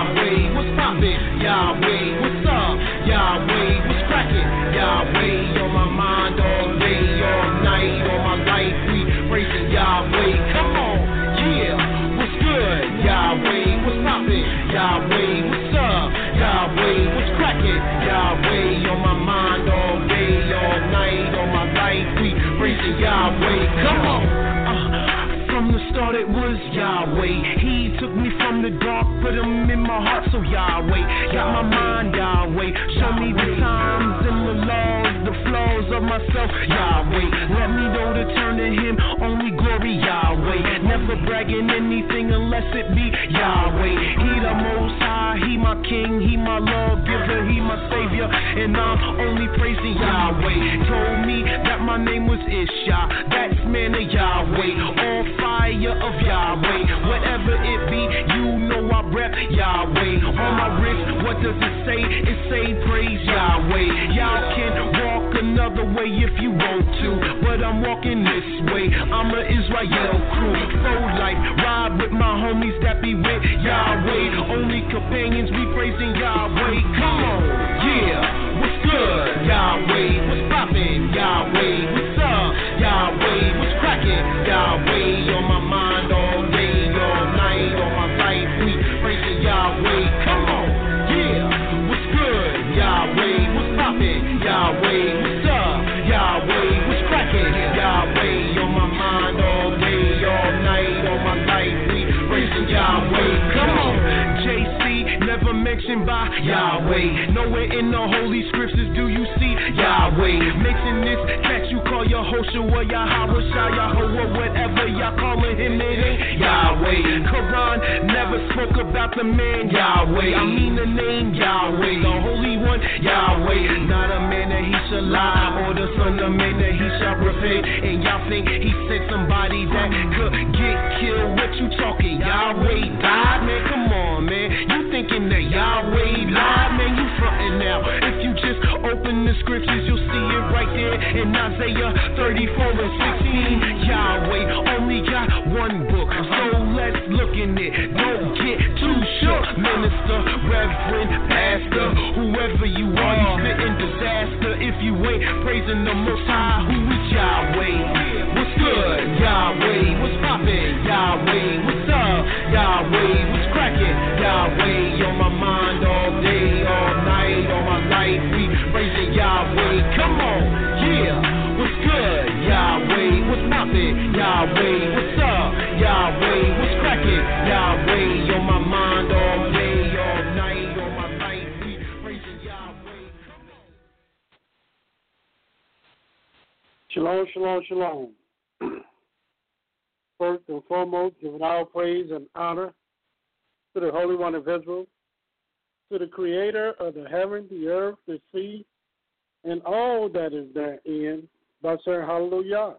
Yahweh, what's poppin'? Yahweh, what's up? Yahweh, what's crackin'? Yahweh, on my mind all day, all night, all my life, we praising Yahweh. Come on, yeah, what's good? Yahweh, what's poppin'? Yahweh, what's up? Yahweh, what's crackin'? Yahweh, on my mind all day, all night, all my life, we praising Yahweh. Come on. From the start it was Yahweh. He took me from the dark, put him in my heart, so Yahweh. Got my mind Yahweh. Show me the times and the laws, the flaws of myself, Yahweh. Let me know to turn to him, only glory, Yahweh. Never bragging anything unless it be Yahweh. He the most high, he my king, he my lawgiver, he my savior, and I'm only praising Yahweh. Told me that my name was Isha, that's man of Yahweh. All fire of Yahweh, whatever it be, you know I rep Yahweh. On my wrist, what does it say? It say praise Yahweh. Y'all can walk another way if you want to, but I'm walking this way. I'm a Israel crew, pro life, ride with my homies that be with Yahweh. Only companions, we praising Yahweh. Come on, yeah, what's good? Yahweh, what's poppin'? Yahweh, what's up? Yahweh, what's crackin'? Yahweh, on my mind all day, all night, all my life, we praising Yahweh. Come on, yeah, what's good? Yahweh, what's poppin'? Yahweh, what's up? Yahweh, what's crackin'? Yahweh, on my mind all day, all night, all my life, we praising Yahweh. Come on, JC, never mentioned by Yahweh. Nowhere in the holy scriptures do you see Yahweh. Mixing this cat you call Yehoshua, Yahweh, Yahweh, whatever y'all calling him, it ain't Yahweh. Quran never spoke about the man Yahweh. I mean the name Yahweh, the holy one Yahweh. Not a man that he shall lie, or the son of man that he shall repent. And y'all think he sent somebody that could get killed? What you talking? Yahweh died, man. Come on, man. You thinking that Yahweh lied, man? You frontin' now. If you just open the scriptures, you'll see it right there in Isaiah 34 and 16. Yahweh only got one book, so let's look in it. Don't get too shook, minister, reverend, pastor, whoever you are, you spitting disaster if you ain't praising the Most High. Who is Yahweh? What's good? Yahweh, what's poppin'? Yahweh, what's up? Yahweh, what's crackin'? Yahweh, on my mind all day, all night, all my life, we praising Yahweh. Come on, yeah, what's good? Yahweh, what's poppin'? Yahweh, what's up? Yahweh, what's crackin'? Yahweh, on my mind all day, all night, all my life, we praising Yahweh. Shalom, shalom, shalom. First and foremost, giving all praise and honor to the Holy One of Israel, to the Creator of the heaven, the earth, the sea, and all that is therein, by saying hallelujah.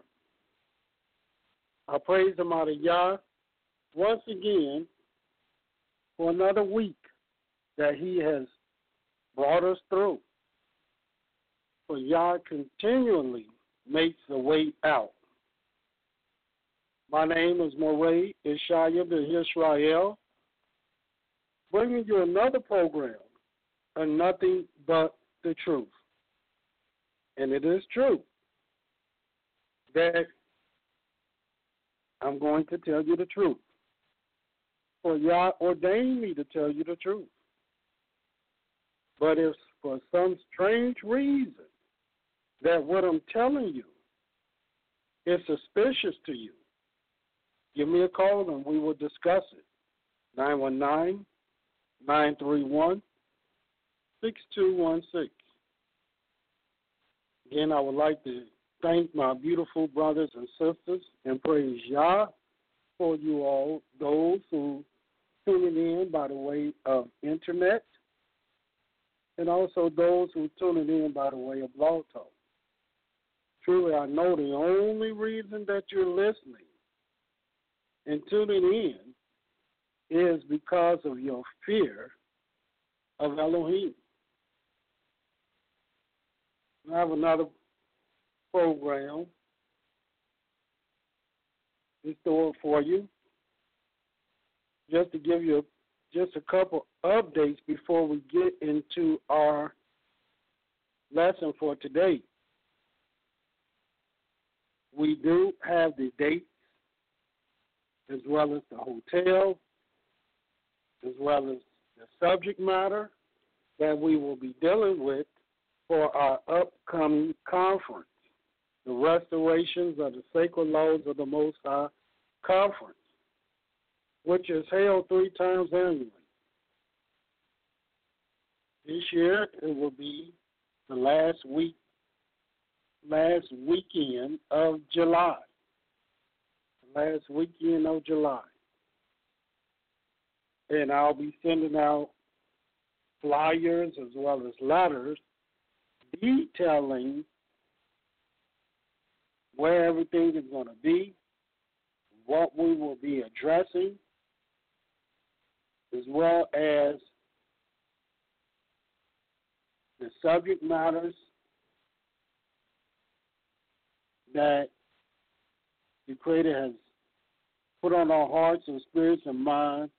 I praise the mighty Yah once again for another week that he has brought us through. For Yah continually makes the way out. My name is Moray Ishaya the Israel, bringing you another program on nothing but the truth. And it is true that I'm going to tell you the truth. For Yah ordained me to tell you the truth. But if for some strange reason that what I'm telling you is suspicious to you, give me a call and we will discuss it. 919-931-6216. Again, I would like to thank my beautiful brothers and sisters and praise Yah for you all, those who tuning in by the way of internet, and also those who tuning in by the way of Blog Talk. Truly, I know the only reason that you're listening and tuning in is because of your fear of Elohim. I have another program in store for you, just to give you just a couple updates before we get into our lesson for today. We do have the dates as well as the hotel, as well as the subject matter that we will be dealing with for our upcoming conference, the Restorations of the Sacred Laws of the Most High Conference, which is held 3 times annually. This year it will be the last weekend of July. Last weekend of July. And I'll be sending out flyers as well as letters detailing where everything is going to be, what we will be addressing, as well as the subject matters that the Creator has put on our hearts and spirits and minds,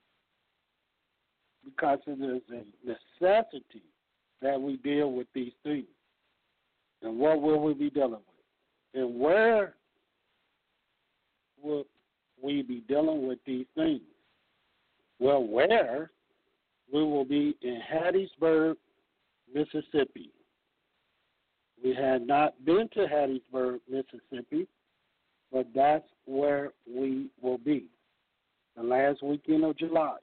because it is a necessity that we deal with these things. And what will we be dealing with? And where will we be dealing with these things? Well, where? We will be in Hattiesburg, Mississippi. We had not been to Hattiesburg, Mississippi, but that's where we will be, the last weekend of July.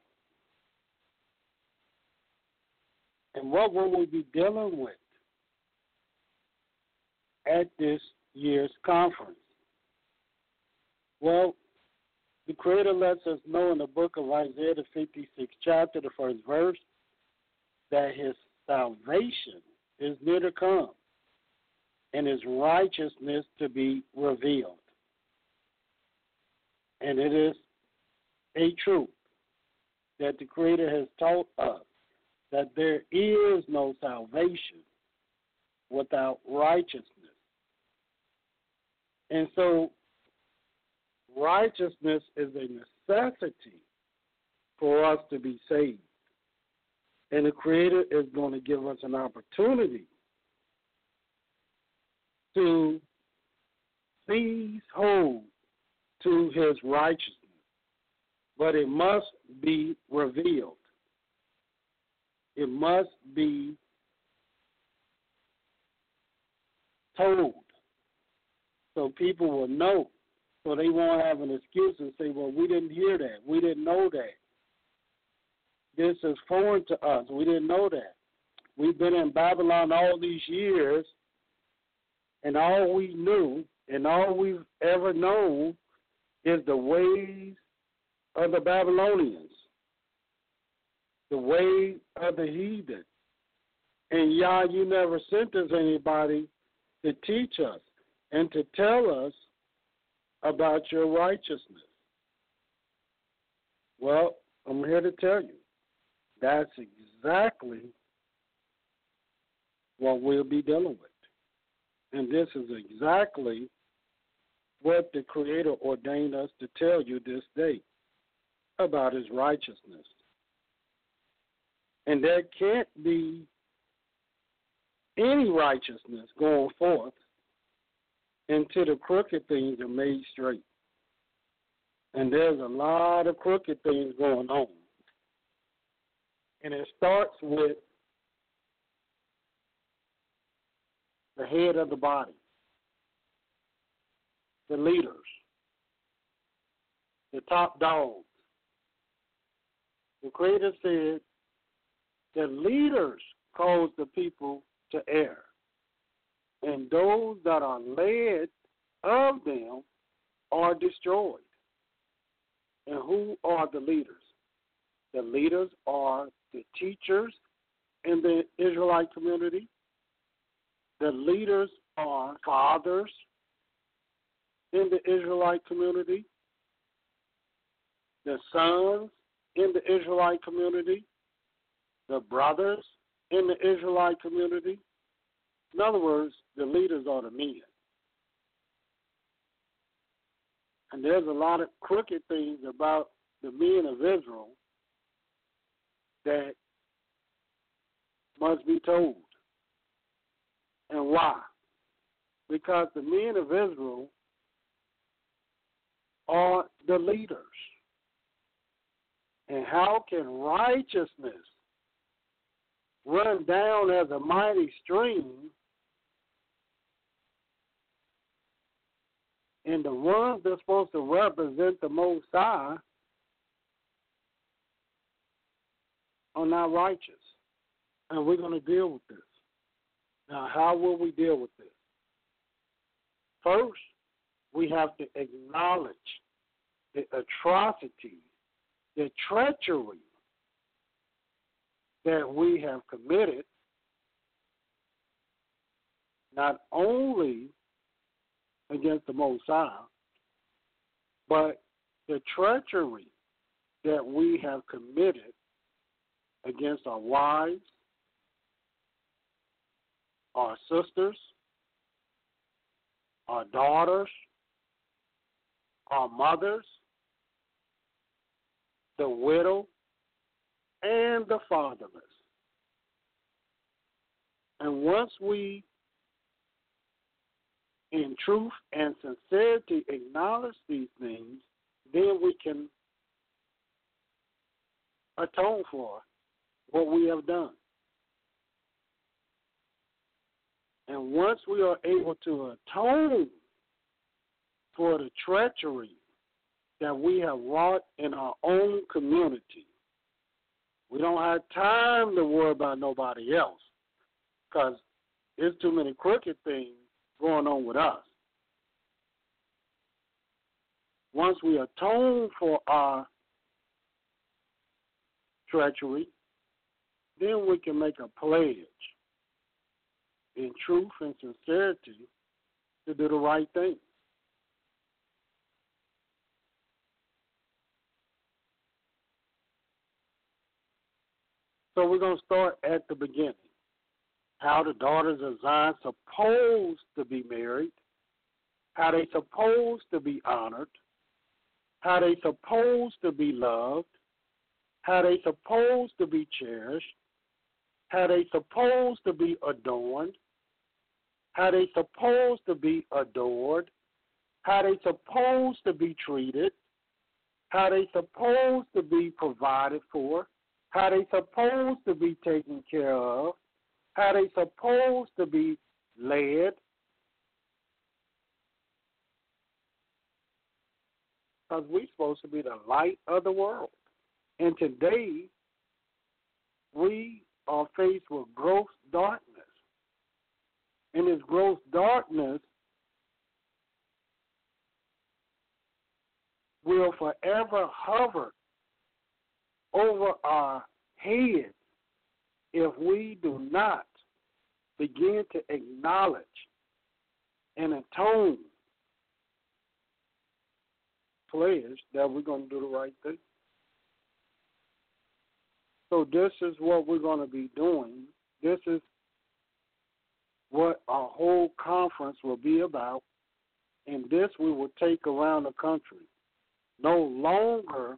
And what will we be dealing with at this year's conference? Well, the Creator lets us know in the book of Isaiah, the 56th chapter, the 1st verse, that His salvation is near to come and His righteousness to be revealed. And it is a truth that the Creator has taught us that there is no salvation without righteousness. And so righteousness is a necessity for us to be saved. And the Creator is going to give us an opportunity to seize hold to His righteousness. But it must be revealed. It must be told so people will know, so they won't have an excuse and say, well, we didn't hear that. We didn't know that. This is foreign to us. We didn't know that. We've been in Babylon all these years, and all we knew and all we've ever known is the ways of the Babylonians, the way of the heathen. And Yah, you never sent us anybody to teach us and to tell us about your righteousness. Well, I'm here to tell you, that's exactly what we'll be dealing with. And this is exactly what the Creator ordained us to tell you this day about His righteousness. And there can't be any righteousness going forth until the crooked things are made straight. And there's a lot of crooked things going on. And it starts with the head of the body, the leaders, the top dogs. The Creator said the leaders cause the people to err, and those that are led of them are destroyed. And who are the leaders? The leaders are the teachers in the Israelite community. The leaders are fathers in the Israelite community, the sons in the Israelite community, the brothers in the Israelite community. In other words, the leaders are the men. And there's a lot of crooked things about the men of Israel that must be told. And why? Because the men of Israel are the leaders. And how can righteousness run down as a mighty stream and the ones that's supposed to represent the Most High are not righteous? And we're going to deal with this. Now, how will we deal with this? First, we have to acknowledge the atrocity, the treachery that we have committed, not only against the Most High, but the treachery that we have committed against our wives, our sisters, our daughters, our mothers, the widow, and the fatherless. And once we, in truth and sincerity, acknowledge these things, then we can atone for what we have done. And once we are able to atone for the treachery that we have wrought in our own community, we don't have time to worry about nobody else because there's too many crooked things going on with us. Once we atone for our treachery, then we can make a pledge in truth and sincerity to do the right thing. So we're going to start at the beginning. How the daughters of Zion supposed to be married, how they supposed to be honored, how they supposed to be loved, how they supposed to be cherished, how they supposed to be adorned, how they supposed to be adored, how they supposed to be treated, how they supposed to be provided for, how they supposed to be taken care of, how they supposed to be led. Because we're supposed to be the light of the world. And today, we are faced with gross darkness. And this gross darkness will forever hover over our heads if we do not begin to acknowledge and atone, pledge that we're going to do the right thing. So this is what we're going to be doing. This is what our whole conference will be about, and this we will take around the country. No longer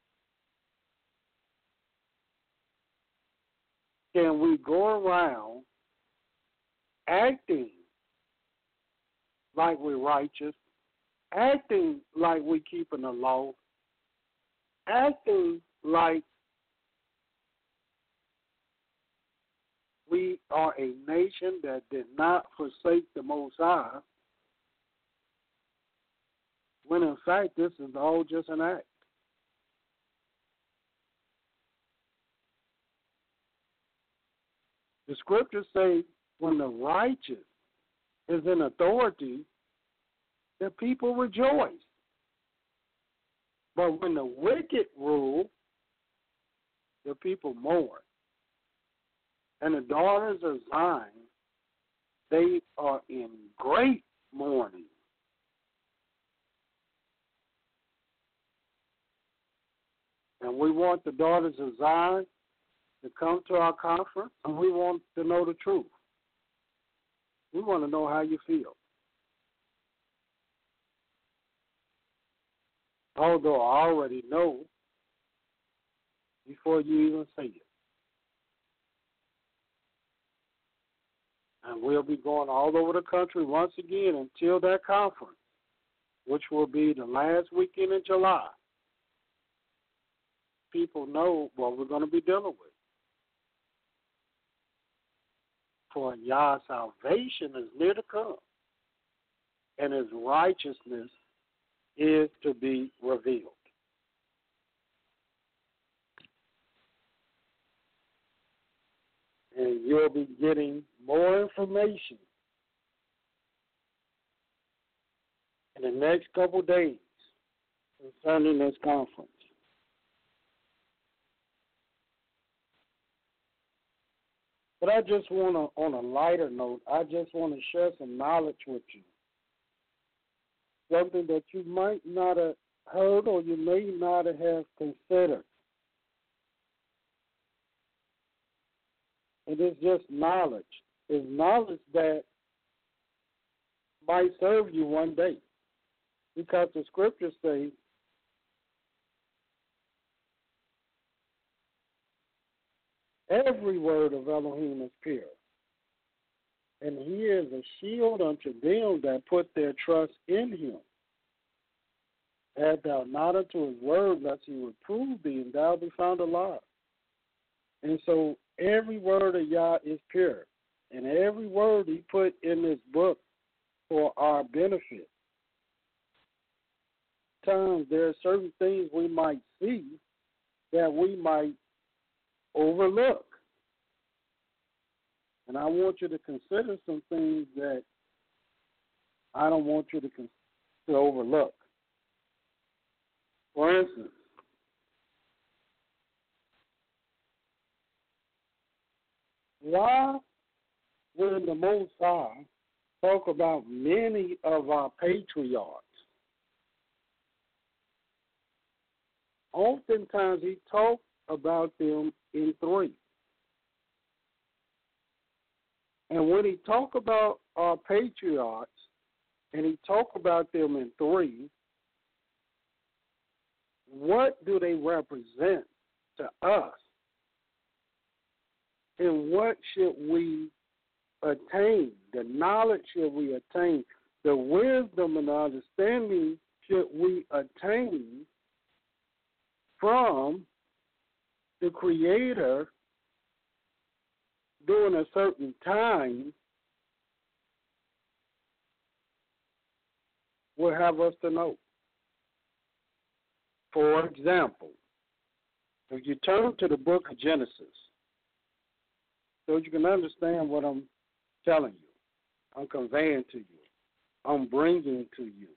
can we go around acting like we're righteous, acting like we're keeping the law, acting like we are a nation that did not forsake the Most High, when in fact this is all just an act. The scriptures say when the righteous is in authority, the people rejoice. But when the wicked rule, the people mourn. And the daughters of Zion, they are in great mourning. And we want the daughters of Zion to come to our conference, and we want to know the truth. We want to know how you feel. Although I already know before you even see it. And we'll be going all over the country once again until that conference, which will be the last weekend in July. People know what we're going to be dealing with. For Yah's salvation is near to come, and his righteousness is to be revealed. And you'll be getting more information in the next couple days concerning this conference. But I just want to, on a lighter note, I just want to share some knowledge with you. Something that you might not have heard or you may not have considered. It is just knowledge. It's knowledge that might serve you one day. Because the scriptures say, every word of Elohim is pure. And he is a shield unto them that put their trust in him. Add thou not unto his word, lest he reprove thee, and thou be found alive. And so every word of Yah is pure. And every word he put in this book for our benefit. Sometimes there are certain things we might see that we might overlook. And I want you to consider some things that I don't want you to overlook. For instance, why would the Most High talk about many of our patriarchs? Oftentimes he talked about them in three. And when he talk about our patriarchs and he talk about them in three, what do they represent to us? And what should we attain? The knowledge should we attain? The wisdom and understanding should we attain from the Creator during a certain time will have us to know. For example, if you turn to the book of Genesis, so you can understand what I'm telling you, I'm conveying to you, I'm bringing to you.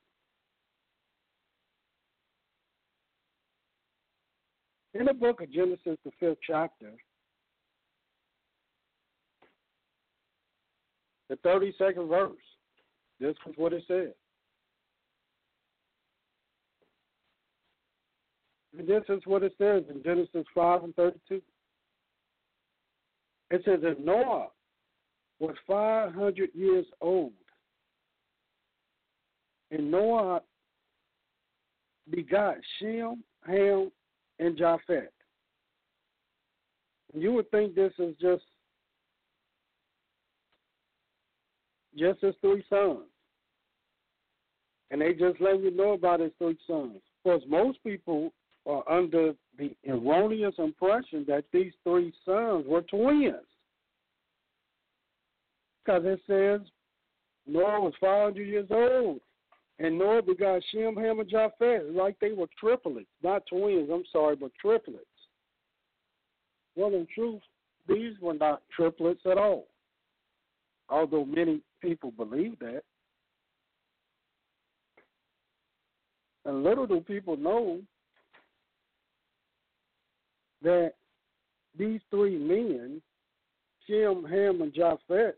In the book of Genesis, the 5th chapter, the 32nd verse, this is what it says. And this is what it says in Genesis 5 and 32. It says that Noah was 500 years old, and Noah begot Shem, Ham, and Japheth. And you would think this is just his three sons. And they just let you know about his three sons. Because most people are under the erroneous impression that these three sons were twins. Because it says Noah was 500 years old, and Noah begot Shem, Ham, and Japheth. Like they were triplets, not twins, I'm sorry, but triplets. Well, in truth, these were not triplets at all, although many people believe that. And little do people know that these three men, Shem, Ham, and Japheth,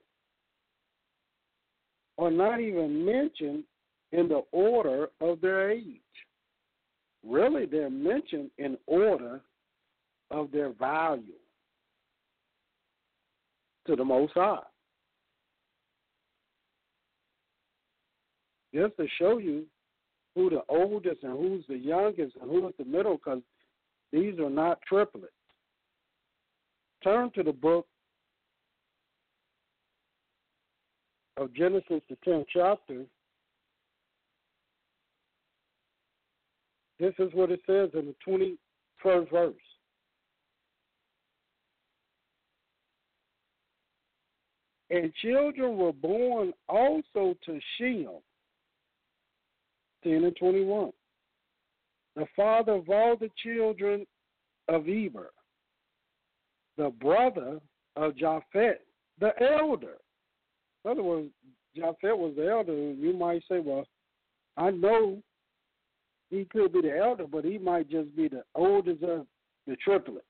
are not even mentioned in the order of their age. Really, they're mentioned in order of their value to the Most High. Just to show you who the oldest and who's the youngest and who's the middle, because these are not triplets. turn to the book of Genesis, the 10th chapter, this is what it says in the 21st verse. And children were born also to Shem, 10 and 21, the father of all the children of Eber, the brother of Japheth, the elder. In other words, Japheth was the elder. You might say, well, I know he could be the elder, but he might just be the oldest of the triplets.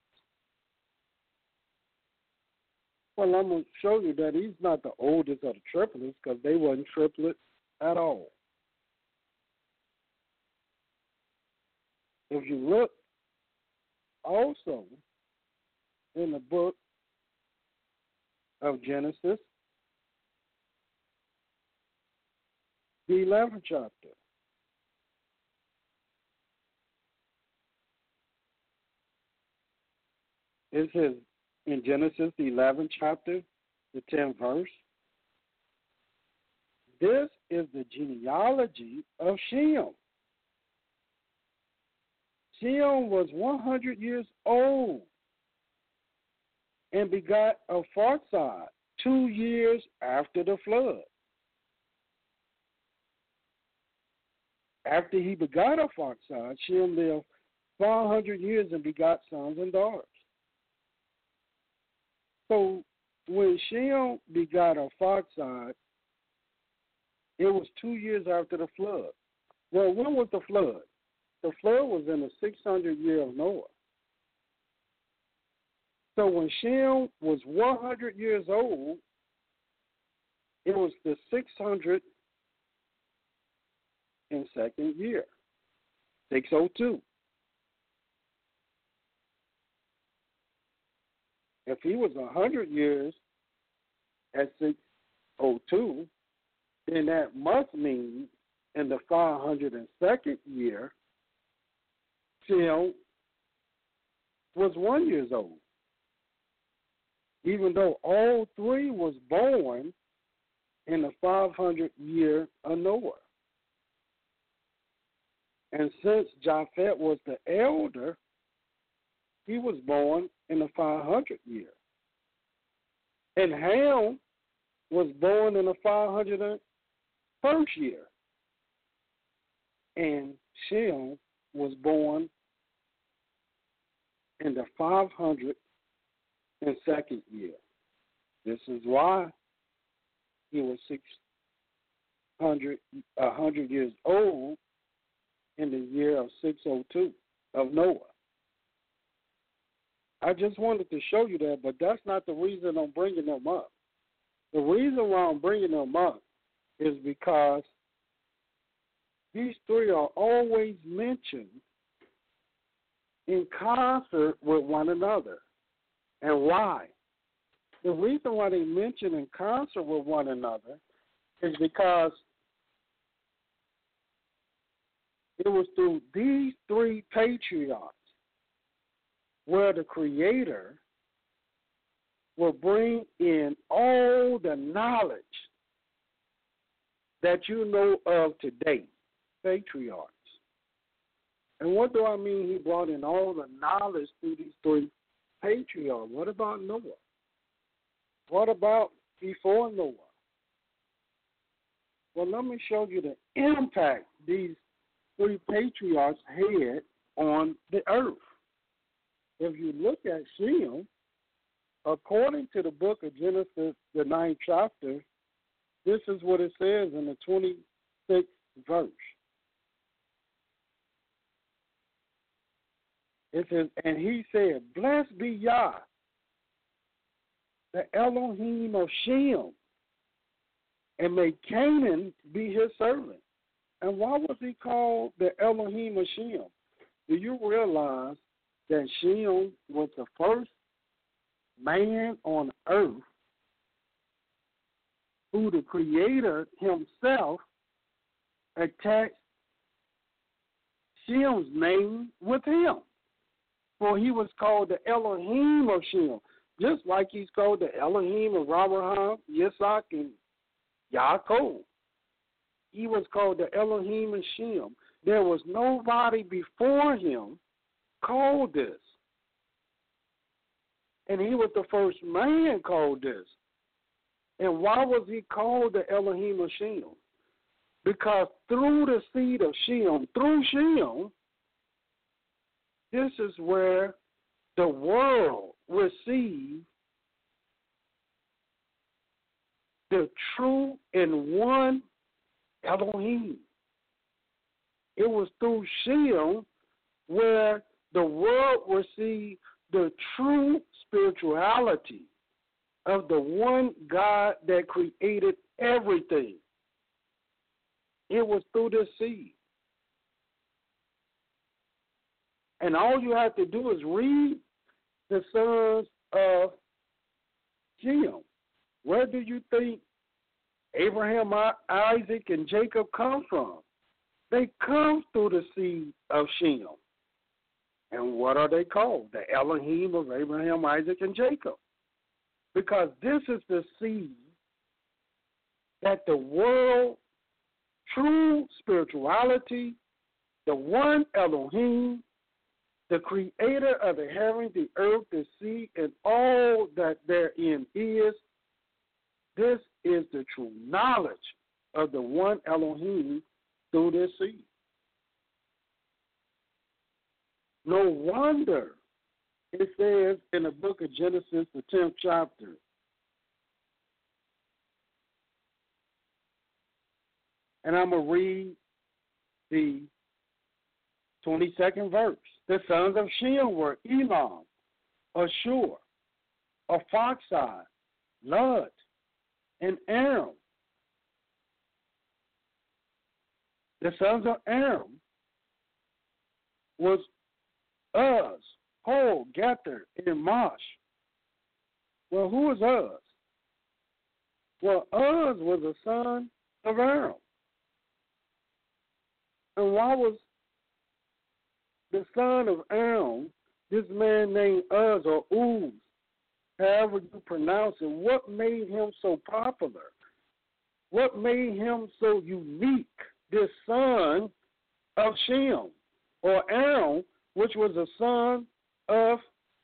Well, I'm going to show you that he's not the oldest of the triplets because they wasn't triplets at all. If you look also in the book of Genesis, the 11th chapter, it says in Genesis, the 11th chapter, the 10th verse, this is the genealogy of Shem. Shem was 100 years old and begot Arphaxad 2 years after the flood. After he begot Arphaxad, Shem lived 500 years and begot sons and daughters. So when Shem begot Arphaxad, it was 2 years after the flood. Well, when was the flood? The flood was in the 600th year of Noah. So when Shem was 100 years old, it was the 602nd year, 602. If he was 100 years at 602, then that must mean in the 502nd year, Shem was 1 year old, even though all three was born in the 500th year of Noah. And since Japheth was the elder, he was born in the 500th year. And Ham was born in the 501st year. And Shem was born in the 502nd year. This is why he was 100 years old in the year of 602 of Noah. I just wanted to show you that, but that's not the reason I'm bringing them up. The reason why I'm bringing them up is because these three are always mentioned in concert with one another. And why? The reason why they mention in concert with one another is because it was through these three patriarchs where the Creator will bring in all the knowledge that you know of today, patriarchs. And what do I mean he brought in all the knowledge through these three patriarchs? What about Noah? What about before Noah? Well, let me show you the impact these three patriarchs had on the earth. If you look at Shem, according to the book of Genesis, the 9th chapter, this is what it says in the 26th verse. It says, and he said, blessed be Yah, the Elohim of Shem, and may Canaan be his servant. And why was he called the Elohim of Shem? Do you realize that Shem was the first man on earth who the Creator himself attached Shem's name with him? For he was called the Elohim of Shem. Just like he's called the Elohim of Abraham, Yitzhak, and Yaakov. He was called the Elohim of Shem. There was nobody before him called this. And he was the first man called this. And why was he called the Elohim of Shem? Because through the seed of Shem, through Shem, this is where the world received the true and one Elohim. It was through Shem where the world received the true spirituality of the one God that created everything. It was through this seed. And all you have to do is read the sons of Shem. Where do you think Abraham, Isaac, and Jacob come from? They come through the seed of Shem. And what are they called? The Elohim of Abraham, Isaac, and Jacob. Because this is the seed that the world, true spirituality, the one Elohim, the creator of the heaven, the earth, the sea, and all that therein is, this is the true knowledge of the one Elohim through this seed. No wonder it says in the book of Genesis, the 10th chapter, and I'm going to read the 22nd verse. The sons of Shem were Elam, Ashur, Arphaxad, Lud, and Aram. The sons of Aram was Uz, Hol, Gether, and Mosh. Well, who was Uz? Well, Uz was a son of Aram. And why was the son of Aram, this man named Uz or Uz, however you pronounce it, what made him so popular? What made him so unique? This son of Shem, or Aram, which was a son of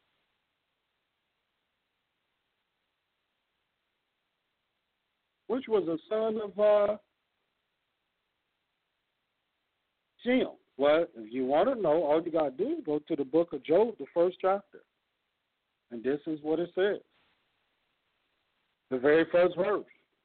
Shem. Well, if you want to know, all you got to do is go to the book of Job, the first chapter. And this is what it says. The very first verse.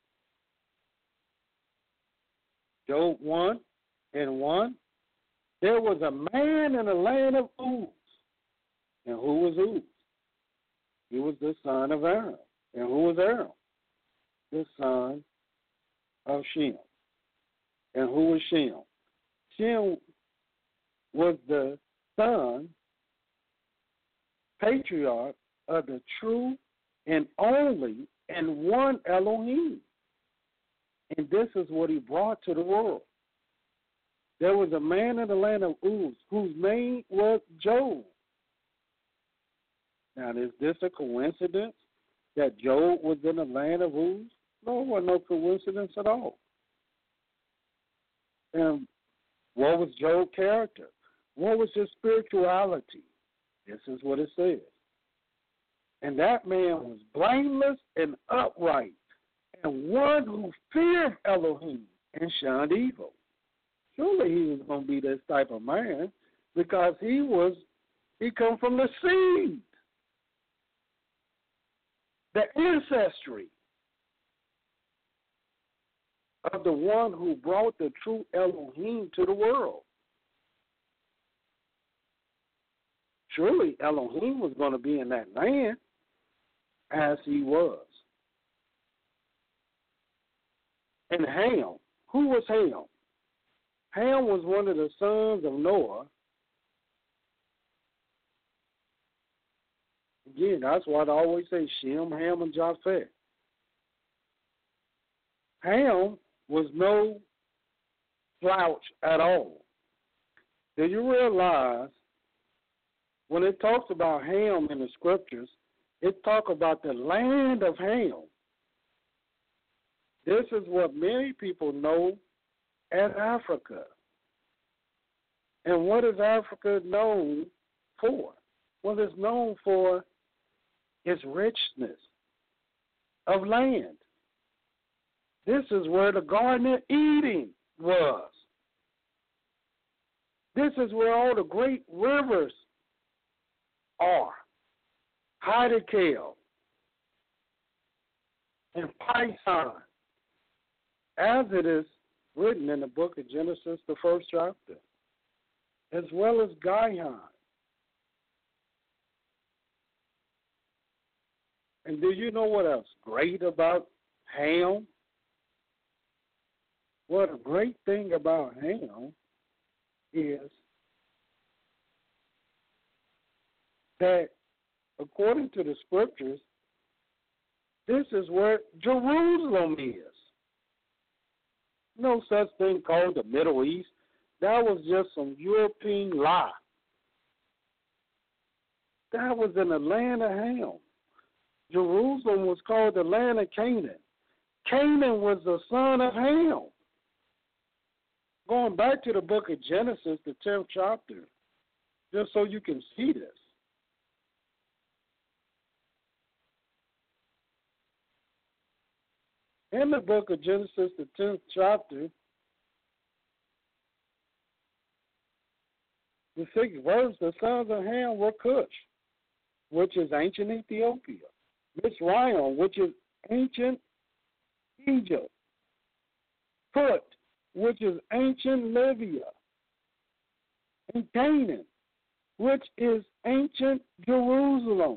Job 1:1. There was a man in the land of Uz. And who was Uz? He was the son of Aram. And who was Aram? The son of Shem. And who was Shem? Shem was the son, patriarch of the true and only and one Elohim. And this is what he brought to the world. There was a man in the land of Uz whose name was Job. Now, is this a coincidence that Job was in the land of Uz? No, it wasn't no coincidence at all. And what was Job's character? What was his spirituality? This is what it says. And that man was blameless and upright, and one who feared Elohim and shunned evil. Surely he was going to be this type of man because he come from the seed, the ancestry of the one who brought the true Elohim to the world. Surely Elohim was going to be in that land as he was. And Ham, who was Ham? Ham was one of the sons of Noah. Again, that's why I always say Shem, Ham, and Japheth. Ham was no slouch at all. Do you realize when it talks about Ham in the scriptures, it talk about the land of Ham. This is what many people know as Africa. And what is Africa known for? Well, it's known for its richness of land. This is where the Garden of Eden was. This is where all the great rivers are. Hiddekel and Pison, as it is written in the book of Genesis, the first chapter, as well as Gihon. And do you know what else great about Ham? What a great thing about Ham is that, according to the scriptures, this is where Jerusalem is. No such thing called the Middle East. That was just some European lie. That was in the land of Ham. Jerusalem was called the land of Canaan. Canaan was the son of Ham. Going back to the book of Genesis, the 10th chapter, just so you can see this. In the book of Genesis, the 10th chapter, the 6th verse, the sons of Ham were Cush, which is ancient Ethiopia. Mizraim, which is ancient Egypt. Put, which is ancient Libya. And Canaan, which is ancient Jerusalem.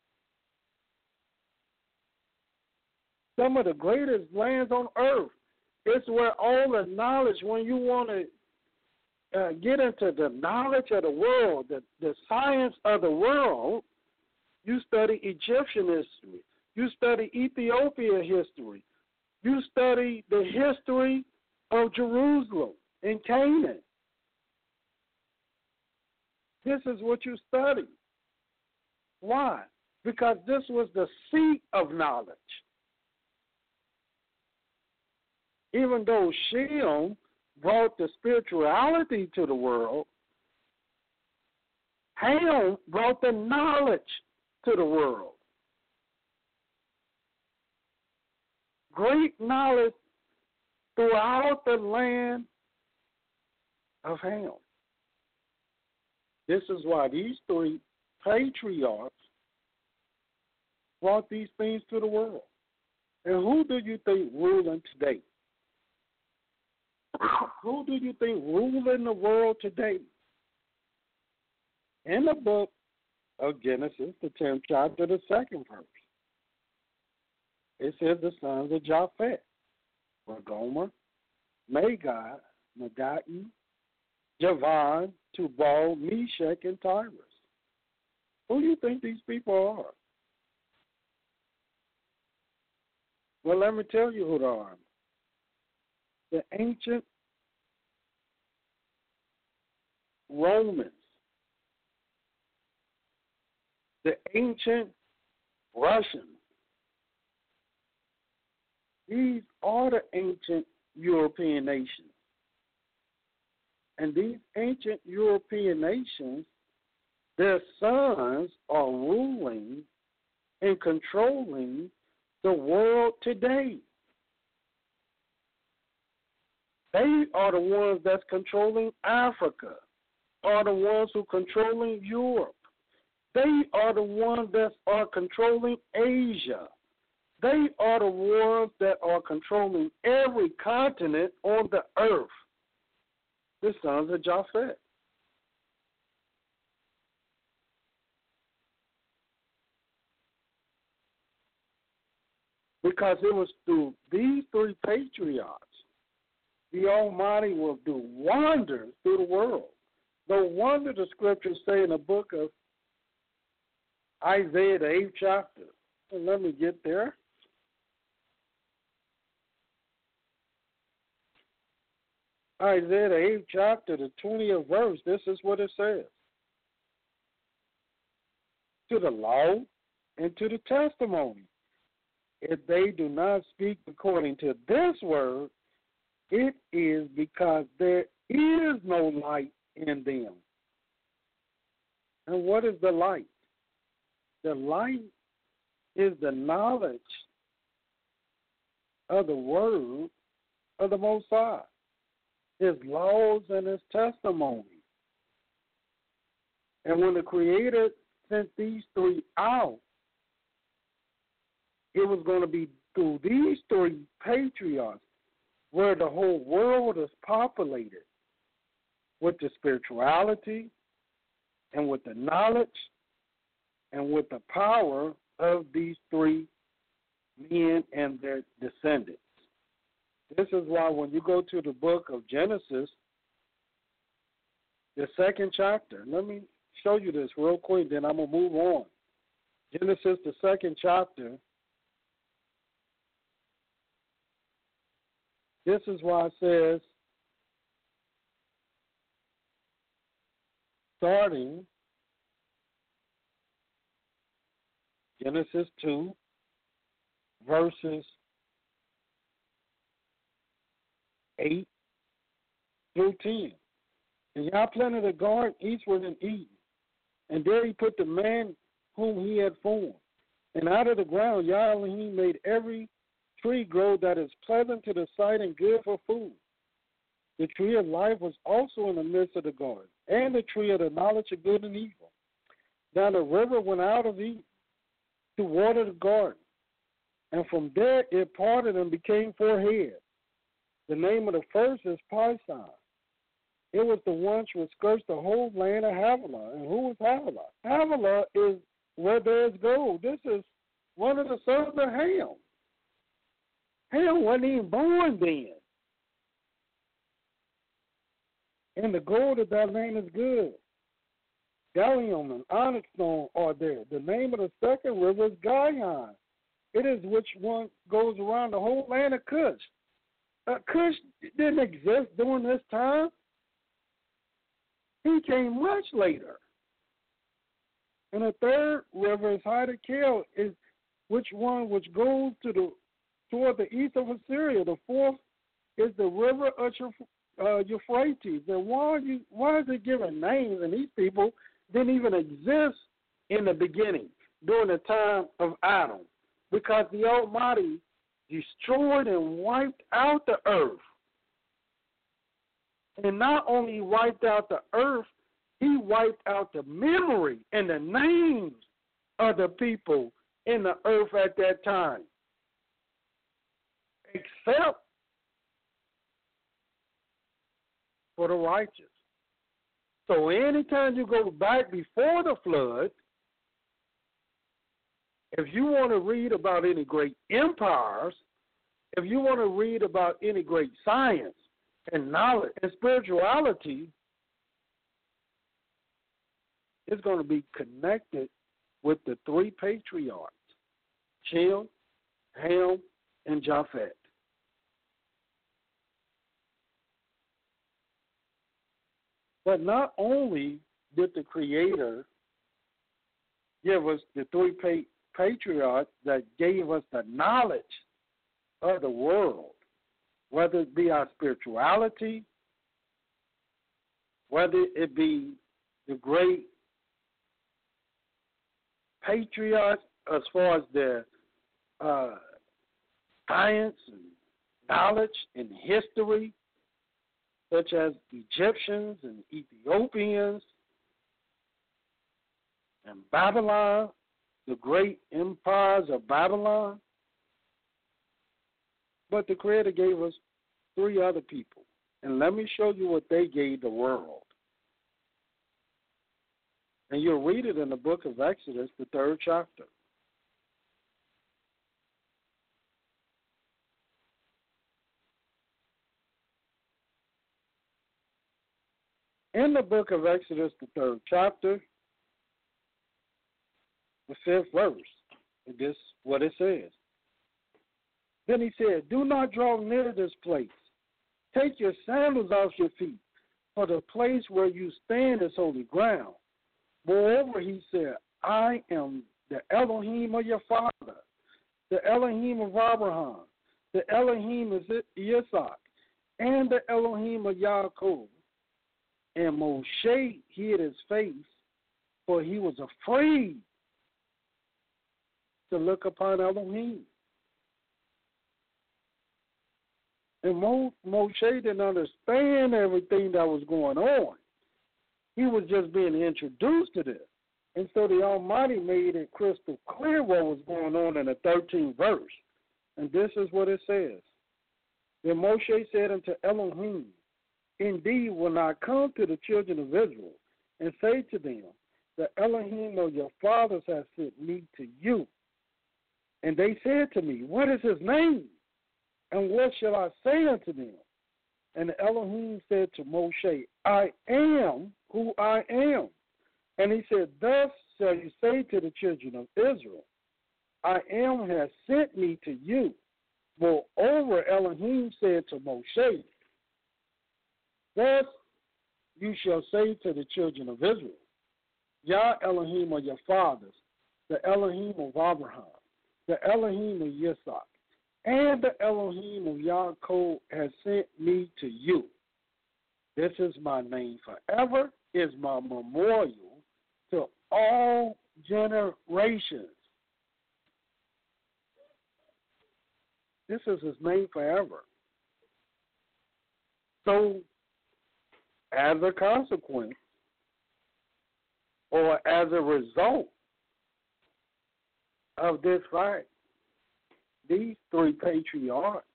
Some of the greatest lands on earth. It's where all the knowledge, when you want to get into the knowledge of the world, the science of the world, you study Egyptian history. You study Ethiopia history. You study the history of Jerusalem and Canaan. This is what you study. Why? Because this was the seat of knowledge. Even though Shem brought the spirituality to the world, Ham brought the knowledge to the world. Great knowledge throughout the land of Ham. This is why these three patriarchs brought these things to the world. And who do you think ruling today? Who do you think ruling the world today? In the book of Genesis, the 10th chapter, the 2nd verse, it says the sons of Japheth were Gomer, Magog, Madai, Javan, Tubal, Meshach, and Tyrus. Who do you think these people are? Well, let me tell you who they are. The ancient Romans, the ancient Russians. These are the ancient European nations. And these ancient European nations, their sons are ruling and controlling the world today. They are the ones that's controlling Africa, are the ones who are controlling Europe. They are the ones that are controlling Asia. They are the ones that are controlling every continent on the earth. The sons of Japheth. Because it was through these three patriarchs the Almighty will do wonders through the world. No wonder the scriptures say in the book of Isaiah, the 8th chapter. And let me get there. Isaiah, the 8th chapter, the 20th verse, this is what it says. To the law and to the testimony. If they do not speak according to this word, it is because there is no light in them. And what is the light? The light is the knowledge of the word of the Most High, His laws and His testimony. And when the Creator sent these three out, it was going to be through these three patriarchs where the whole world is populated with the spirituality and with the knowledge and with the power of these three men and their descendants. This is why when you go to the book of Genesis, the 2nd chapter, let me show you this real quick, then I'm going to move on. Genesis, the 2nd chapter, this is why it says, starting Genesis 2, verses 8 through 10. And Yah planted a garden eastward in Eden, and there he put the man whom he had formed. And out of the ground Yah Elohim made every tree grow that is pleasant to the sight and good for food. The tree of life was also in the midst of the garden, and the tree of the knowledge of good and evil. Now the river went out of Eden to water the garden, and from there it parted and became 4 heads. The name of the first is Pison. It was the one which skirts the whole land of Havilah. And who is Havilah? Havilah is where there is gold. This is one of the sons of Ham. Ham wasn't even born then. And the gold of that land is good. Gallium and onyx stone are there. The name of the second river is Gihon. It is which one goes around the whole land of Cush. Cush didn't exist during this time. He came much later. And the third river is Hiddekel, is which one which goes toward the east of Assyria. The fourth is the river of Euphrates. And why is it given names? And these people didn't even exist in the beginning, during the time of Adam, because the Almighty destroyed and wiped out the earth. And not only wiped out the earth, he wiped out the memory and the names of the people in the earth at that time, except for the righteous. So anytime you go back before the flood, if you want to read about any great empires, if you want to read about any great science and knowledge and spirituality, it's going to be connected with the 3 patriarchs, Shem, Ham, and Japheth. But not only did the Creator give us the 3 patriarchs that gave us the knowledge of the world, whether it be our spirituality, whether it be the great patriarchs as far as their science and knowledge and history, such as Egyptians and Ethiopians and Babylon, the great empires of Babylon. But the Creator gave us 3 other people. And let me show you what they gave the world. And you'll read it in the book of Exodus, the 3rd chapter. In the book of Exodus, the 3rd chapter, the 5th verse, and this is what it says. Then he said, do not draw near this place. Take your sandals off your feet, for the place where you stand is holy ground. Moreover, he said, I am the Elohim of your father, the Elohim of Abraham, the Elohim of Isaac, and the Elohim of Yaakov. And Moshe hid his face, for he was afraid to look upon Elohim. And Moshe didn't understand everything that was going on. He was just being introduced to this. And so the Almighty made it crystal clear what was going on in the 13th verse. And this is what it says. Then Moshe said unto Elohim, indeed, when I come to the children of Israel and say to them, the Elohim of your fathers has sent me to you. And they said to me, what is his name? And what shall I say unto them? And the Elohim said to Moshe, I am who I am. And he said, thus shall you say to the children of Israel, I am has sent me to you. Moreover, Elohim said to Moshe, thus you shall say to the children of Israel, Yah Elohim of your fathers, the Elohim of Abraham, the Elohim of Isaac, and the Elohim of Yaakov has sent me to you. This is my name forever, is my memorial to all generations. This is his name forever. So, as a consequence, or as a result of this fact, these three patriarchs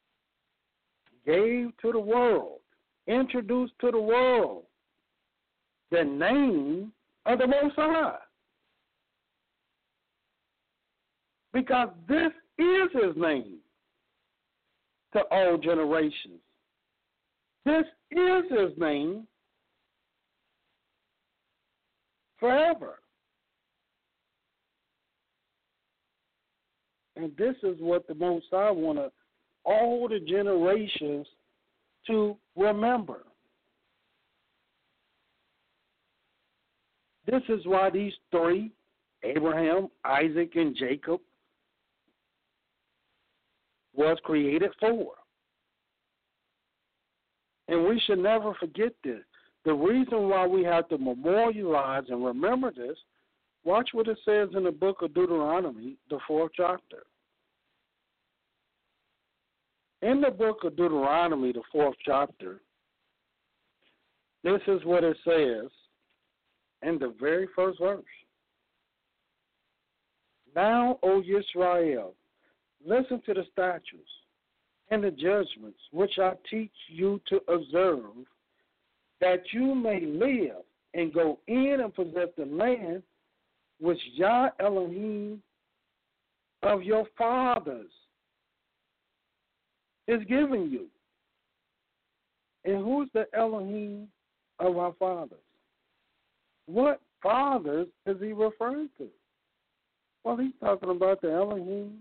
gave to the world, introduced to the world, the name of the Most High. Because this is his name to all generations. This is his name forever. And this is what the Most High wanted all the generations to remember. This is why these three, Abraham, Isaac, and Jacob, was created for. And we should never forget this. The reason why we have to memorialize and remember this, watch what it says in the book of Deuteronomy, the 4th chapter. In the book of Deuteronomy, the 4th chapter, this is what it says in the very first verse. Now, O Israel, listen to the statutes and the judgments which I teach you to observe, that you may live and go in and possess the land which Yah Elohim of your fathers is giving you. And who's the Elohim of our fathers? What fathers is he referring to? Well, he's talking about the Elohim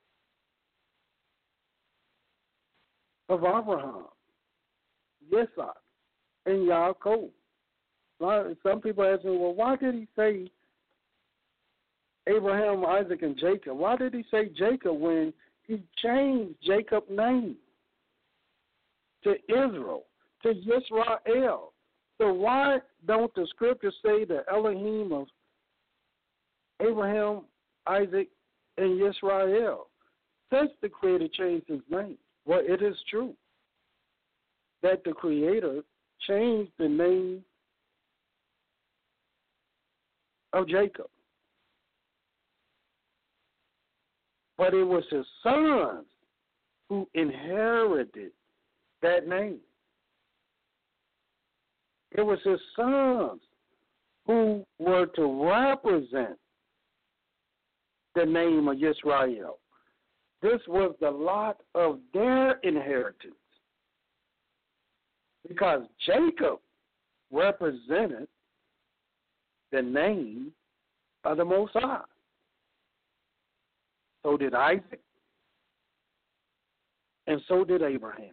of Abraham, Isaac, and Yaakov. Some people ask me, well, why did he say Abraham, Isaac, and Jacob? Why did he say Jacob when he changed Jacob's name to Israel, to Yisrael? So why don't the scriptures say the Elohim of Abraham, Isaac, and Yisrael? Since the Creator changed his name. Well, it is true that the Creator changed the name of Jacob. But it was his sons who inherited that name. It was his sons who were to represent the name of Israel. This was the lot of their inheritance. Because Jacob represented the name of the Most High. So did Isaac, and so did Abraham.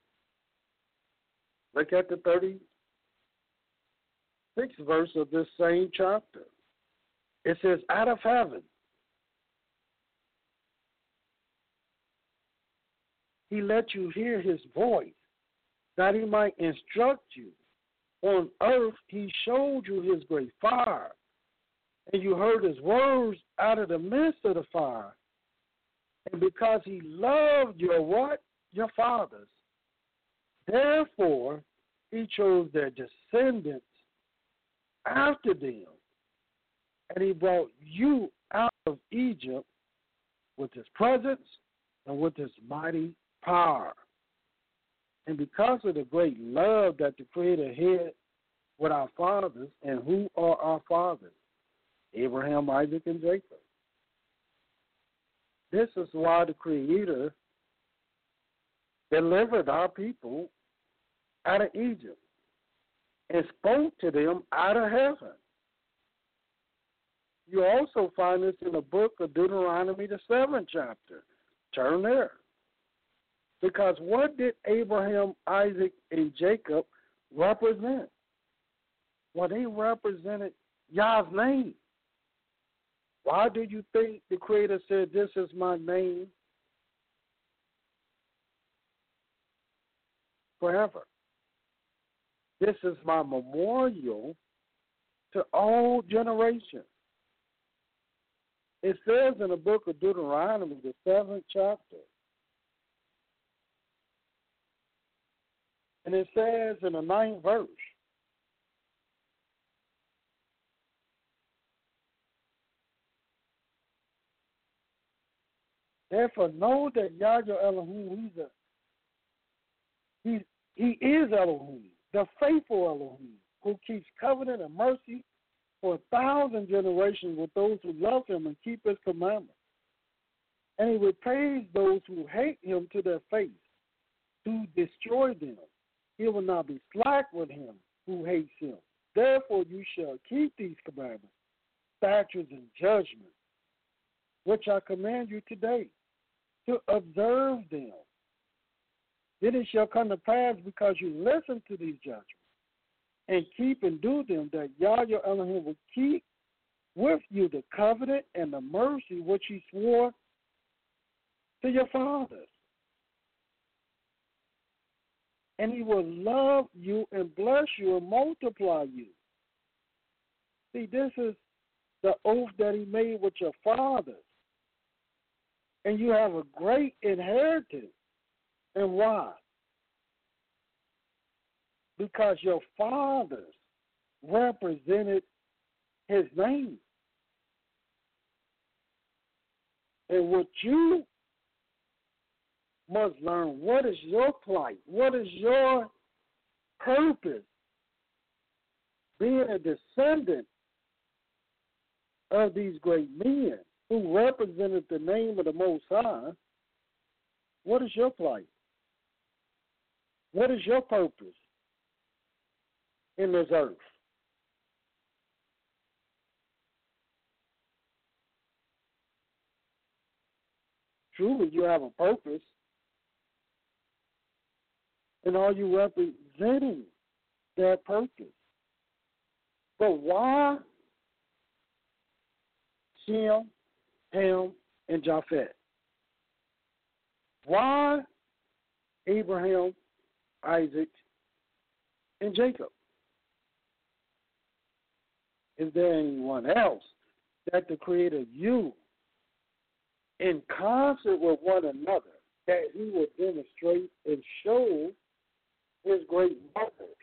Look at the 36th verse of this same chapter. It says, out of heaven, he let you hear his voice, that he might instruct you. On earth, he showed you his great fire, and you heard his words out of the midst of the fire. And because he loved your what? Your fathers. Therefore, he chose their descendants after them, and he brought you out of Egypt with his presence and with his mighty power. And because of the great love that the Creator had with our fathers, and who are our fathers? Abraham, Isaac, and Jacob. This is why the Creator delivered our people out of Egypt and spoke to them out of heaven. You also find this in the book of Deuteronomy, the 7th chapter. Turn there. Because what did Abraham, Isaac, and Jacob represent? Well, they represented Yah's name. Why do you think the Creator said, this is my name forever? This is my memorial to all generations. It says in the book of Deuteronomy, the 7th chapter, and it says in the 9th verse, therefore know that Yah your Elohim, he is Elohim, the faithful Elohim, who keeps covenant and mercy for 1,000 generations with those who love him and keep his commandments. And he repays those who hate him to their face, to destroy them. He will not be slack with him who hates him. Therefore you shall keep these commandments, statutes, and judgments, which I command you today, to observe them. Then it shall come to pass, because you listen to these judgments and keep and do them, that Yah your Elohim will keep with you the covenant and the mercy which he swore to your fathers. And he will love you and bless you and multiply you. See, this is the oath that he made with your fathers. And you have a great inheritance. And why? Because your fathers represented his name. And what you must learn, what is your plight? What is your purpose? Being a descendant of these great men who represented the name of the Most High, what is your plight? What is your purpose in this earth? Truly, you have a purpose. And are you representing that purpose? But why Shem, Ham, and Japheth? Why Abraham, Isaac, and Jacob? Is there anyone else that the Creator used in concert with one another that he would demonstrate and show his great works?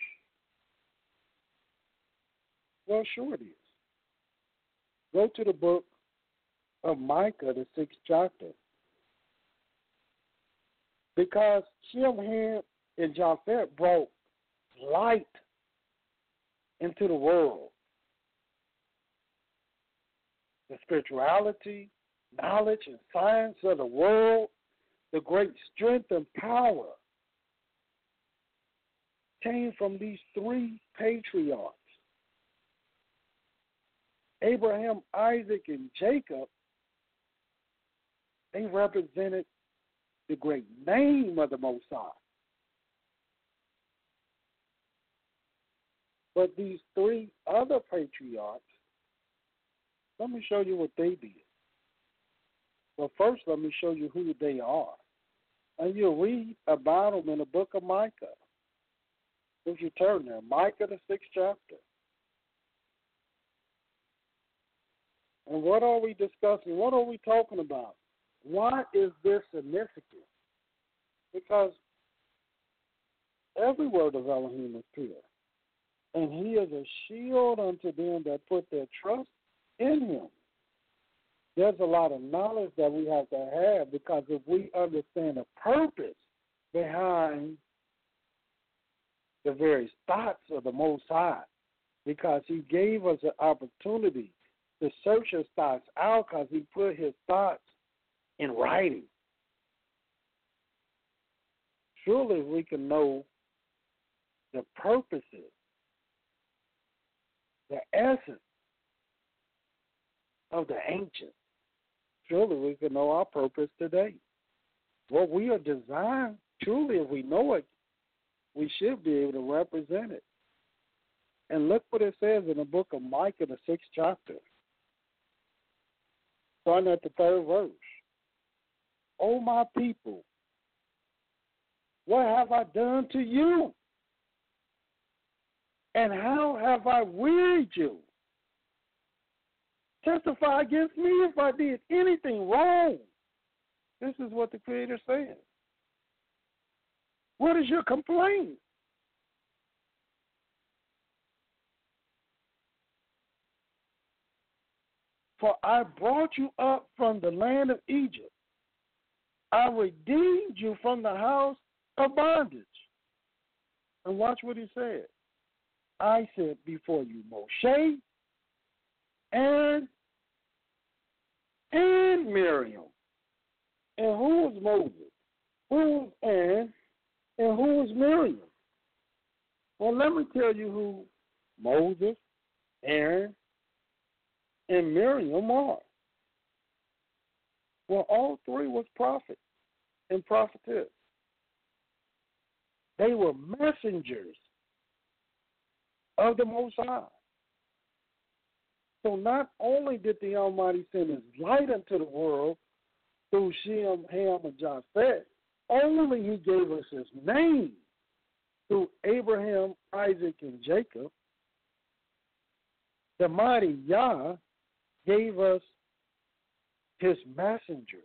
Well, sure it is. Go to the book of Micah, the 6th chapter. Because Shem, Ham, and Japheth brought light into the world. The spirituality, knowledge, and science of the world, the great strength and power came from these three patriarchs. Abraham, Isaac, and Jacob, they represented the great name of the Most High. But these three other patriarchs, Let me show you what they did. But first, let me show you who they are. And you'll read about them in the book of Micah. If you turn there, Micah, the 6th chapter. And what are we discussing? What are we talking about? Why is this significant? Because every word of Elohim is pure. And he is a shield unto them that put their trust in him. There's a lot of knowledge that we have to have, because if we understand the purpose behind the very thoughts of the Most High, because he gave us an opportunity to search his thoughts out, because he put his thoughts in writing. Surely we can know the purposes, the essence of the ancient. Surely we can know our purpose today. What we are designed, truly, if we know it, we should be able to represent it. And look what it says in the book of Micah, the 6th chapter, starting at the 3rd verse. O my people, what have I done to you? And how have I wearied you? Testify against me if I did anything wrong. This is what the Creator said. What is your complaint? For I brought you up from the land of Egypt. I redeemed you from the house of bondage. And watch what he said. I sent before you Moshe and Miriam. And who was Moses? Who was Aaron? And who was Miriam? Well, let me tell you who Moses, Aaron, and Miriam are. Well, all three was prophets and prophetess. They were messengers of the Most High. So not only did the Almighty send his light into the world through Shem, Ham, and Japheth, only he gave us his name through Abraham, Isaac, and Jacob. The mighty Yah gave us his messengers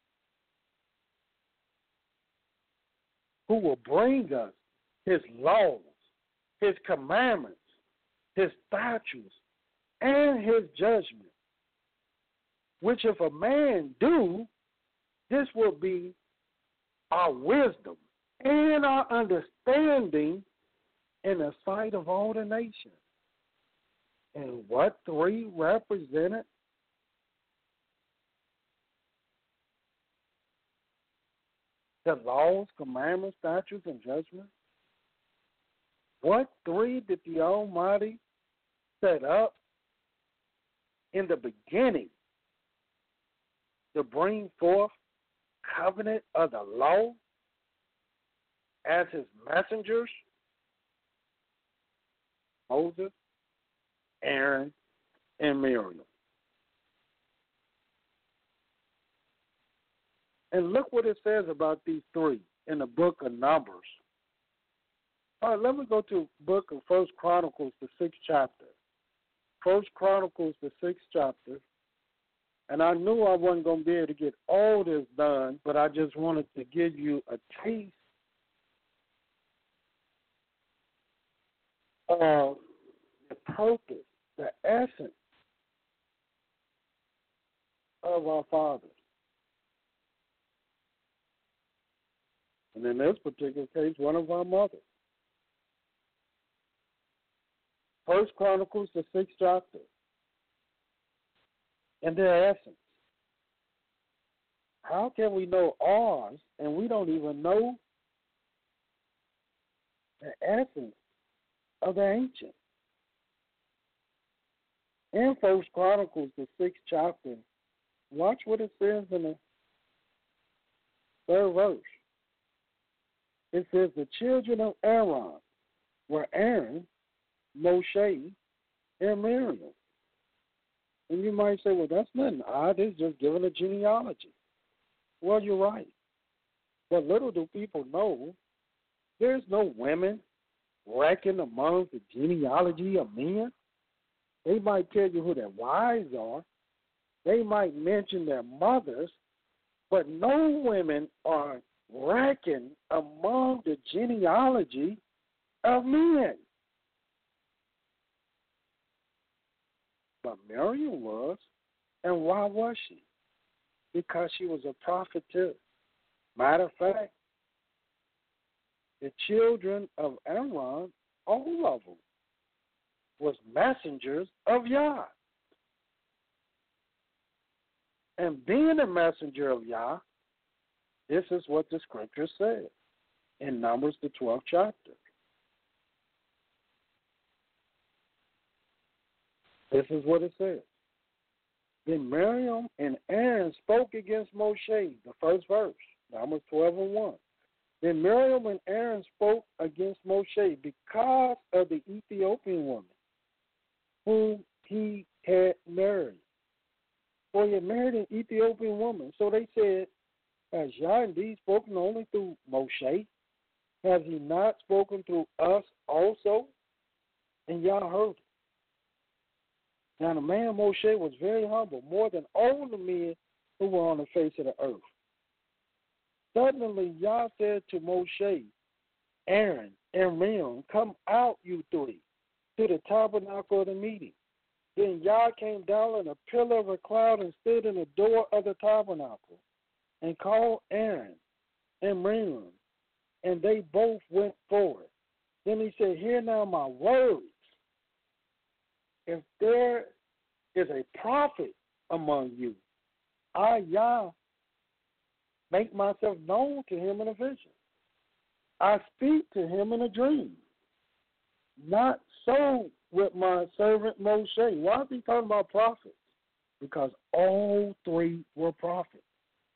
who will bring us his laws, his commandments, his statutes, and his judgment, which if a man do, this will be our wisdom and our understanding in the sight of all the nations. And what three represented? The laws, commandments, statutes, and judgments. What three did the Almighty set up in the beginning to bring forth covenant of the law as his messengers? Moses, Aaron, and Miriam. And look what it says about these three in the book of Numbers. All right, let me go to the book of 1 Chronicles, the 6th chapter. 1 Chronicles, the 6th chapter. And I knew I wasn't going to be able to get all this done, but I just wanted to give you a taste of the purpose, the essence of our fathers. And in this particular case, one of our mothers. 1 Chronicles, the 6th chapter. And their essence. How can we know ours and we don't even know the essence of the ancient? In 1 Chronicles, the 6th chapter, watch what it says in the 3rd verse. It says, the children of Aaron were Aaron, Moshe, and Miriam. And you might say, well, that's nothing odd. It's just giving a genealogy. Well, you're right. But little do people know, there's no women reckoned among the genealogy of men. They might tell you who their wives are. They might mention their mothers, but no women are reckoned among the genealogy of men. But Miriam was. And why was she? Because she was a prophetess. Matter of fact, the children of Aaron, all of them, was messengers of Yah. And being a messenger of Yah, this is what the scripture says in Numbers, the 12th chapter. This is what it says. Then Miriam and Aaron spoke against Moshe, the first verse, Numbers 12:1. Then Miriam and Aaron spoke against Moshe because of the Ethiopian woman whom he had married. For he had married an Ethiopian woman. So they said, has Yah indeed spoken only through Moshe? Has he not spoken through us also? And Yah heard it. Now the man Moshe was very humble, more than all the men who were on the face of the earth. Suddenly Yah said to Moshe, Aaron, and Miriam, come out, you three, to the tabernacle of the meeting. Then Yah came down in a pillar of a cloud and stood in the door of the tabernacle and called Aaron and Miriam, and they both went forward. Then he said, hear now my words. If there is a prophet among you, I, Yah, make myself known to him in a vision. I speak to him in a dream. Not so with my servant Moshe. Why is he talking about prophets? Because all three were prophets.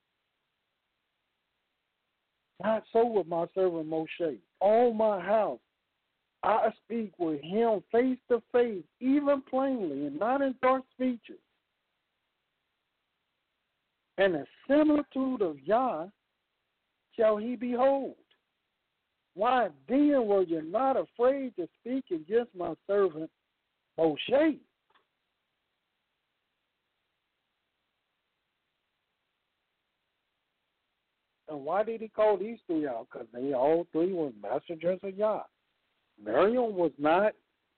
Not so with my servant Moshe. All my house, I speak with him face to face, even plainly, and not in dark speeches. And the similitude of Yah shall he behold. Why then were you not afraid to speak against my servant Moshe? And why did he call these three out? Because they all three were messengers of Yah. Miriam was not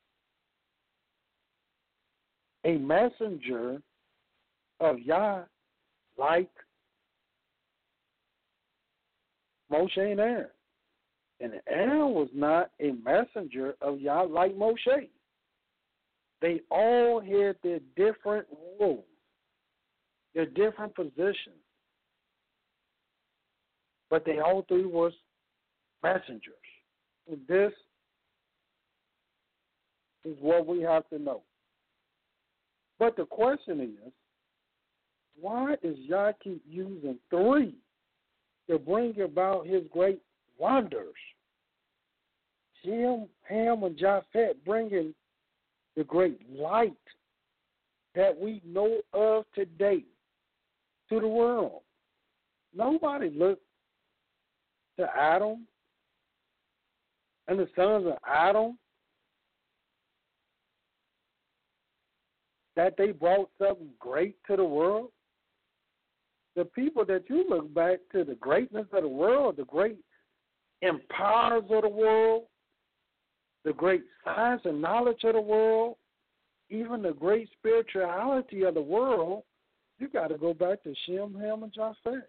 a messenger of Yah like Moshe and Aaron. And Aaron was not a messenger of Yah like Moshe. They all had their different roles, their different positions. But they all three was messengers. And this is what we have to know. But the question is, why is Yah keep using three to bring about his great wonders? Shem, Ham, and Japheth bringing the great light that we know of today to the world. Nobody looked to Adam and the sons of Adam that they brought something great to the world. The people that you look back to, the greatness of the world, the great empires of the world, the great science and knowledge of the world, even the great spirituality of the world, you got to go back to Shem, Ham, and Japheth.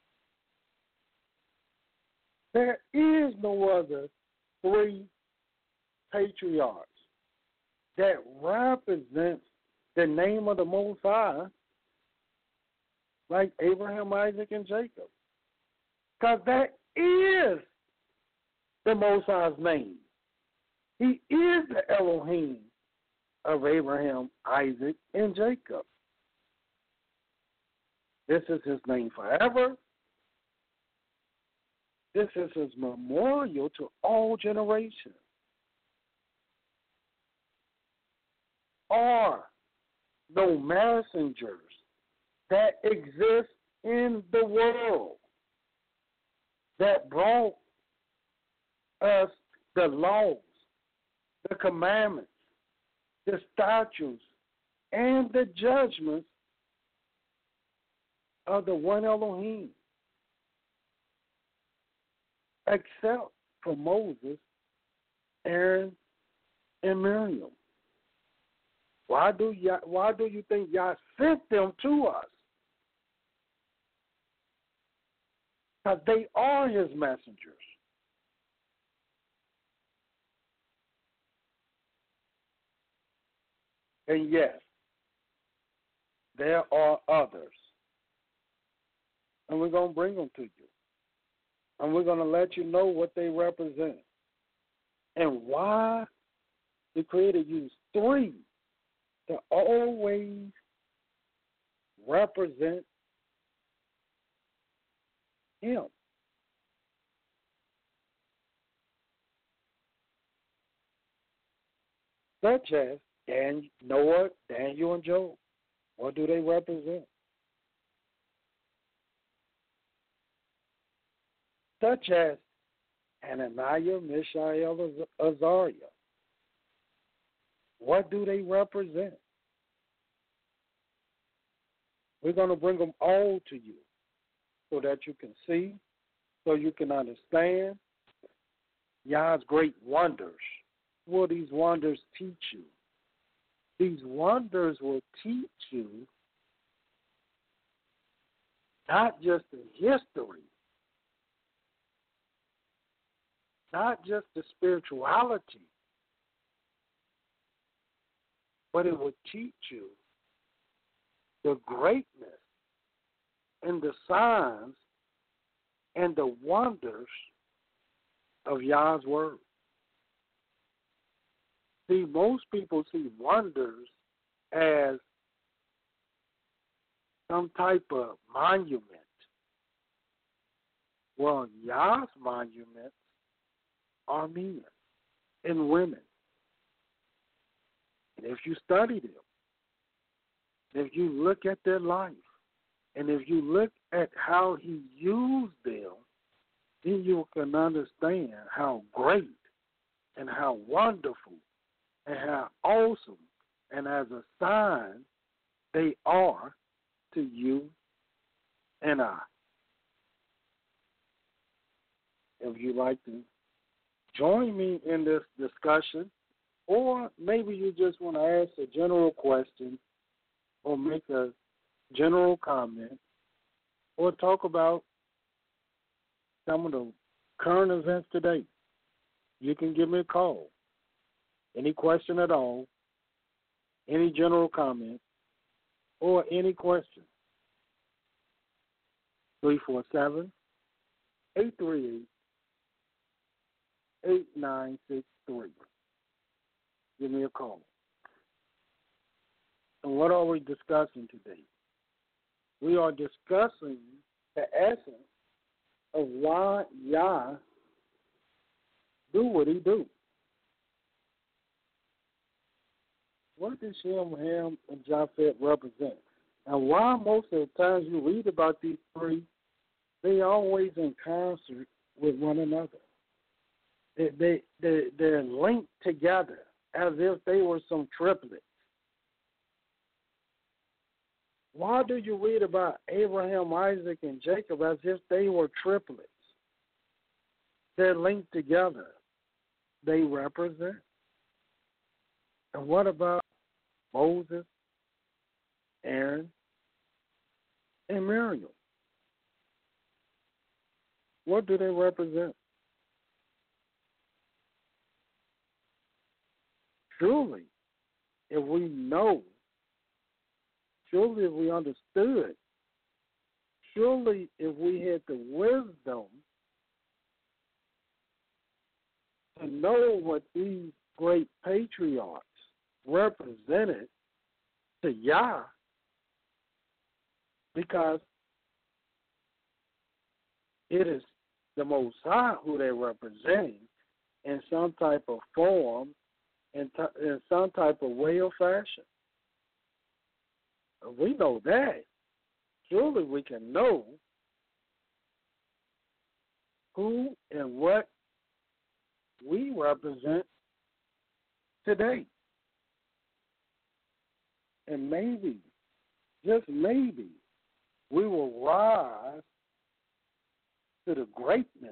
There is no other three patriarchs that represents the name of the Most High like Abraham, Isaac, and Jacob. Because that is the Most High's name. He is the Elohim of Abraham, Isaac, and Jacob. This is his name forever. This is his memorial to all generations. Or no messengers that exist in the world that brought us the laws, the commandments, the statutes, and the judgments of the one Elohim, except for Moses, Aaron, and Miriam. Why do you think Yah sent them to us? Because they are his messengers. And yes, there are others. And we're going to bring them to you. And we're going to let you know what they represent. And why the Creator used three to always represent him. Such as Noah, Daniel, and Job. What do they represent? Such as Hananiah, Mishael, Azariah. What do they represent? We're going to bring them all to you so that you can see, so you can understand Yah's great wonders. What will these wonders teach you? These wonders will teach you not just the history, not just the spirituality, but it will teach you the greatness and the signs and the wonders of Yah's word. See, most people see wonders as some type of monument. Well, Yah's monuments are men and women. And if you study them, if you look at their life, and if you look at how he used them, then you can understand how great and how wonderful and how awesome and as a sign they are to you and I. If you'd like to join me in this discussion, or maybe you just want to ask a general question or make a general comment or talk about some of the current events today, you can give me a call. Any question at all, any general comment, or any question. 347-838-8963. Give me a call. And what are we discussing today? We are discussing the essence of why Yah do what he do. What does Shem, Ham, and Japheth represent? And why most of the times you read about these three, they always in concert with one another. They're linked together as if they were some triplets. Why do you read about Abraham, Isaac, and Jacob as if they were triplets? They're linked together. They represent. And what about Moses, Aaron, and Miriam? What do they represent? Surely, if we know, surely if we understood, surely if we had the wisdom to know what these great patriarchs represented to Yah, because it is the Most High who they're representing in some type of form, in some type of way or fashion. If we know that, surely we can know who and what we represent today. And maybe, just maybe, we will rise to the greatness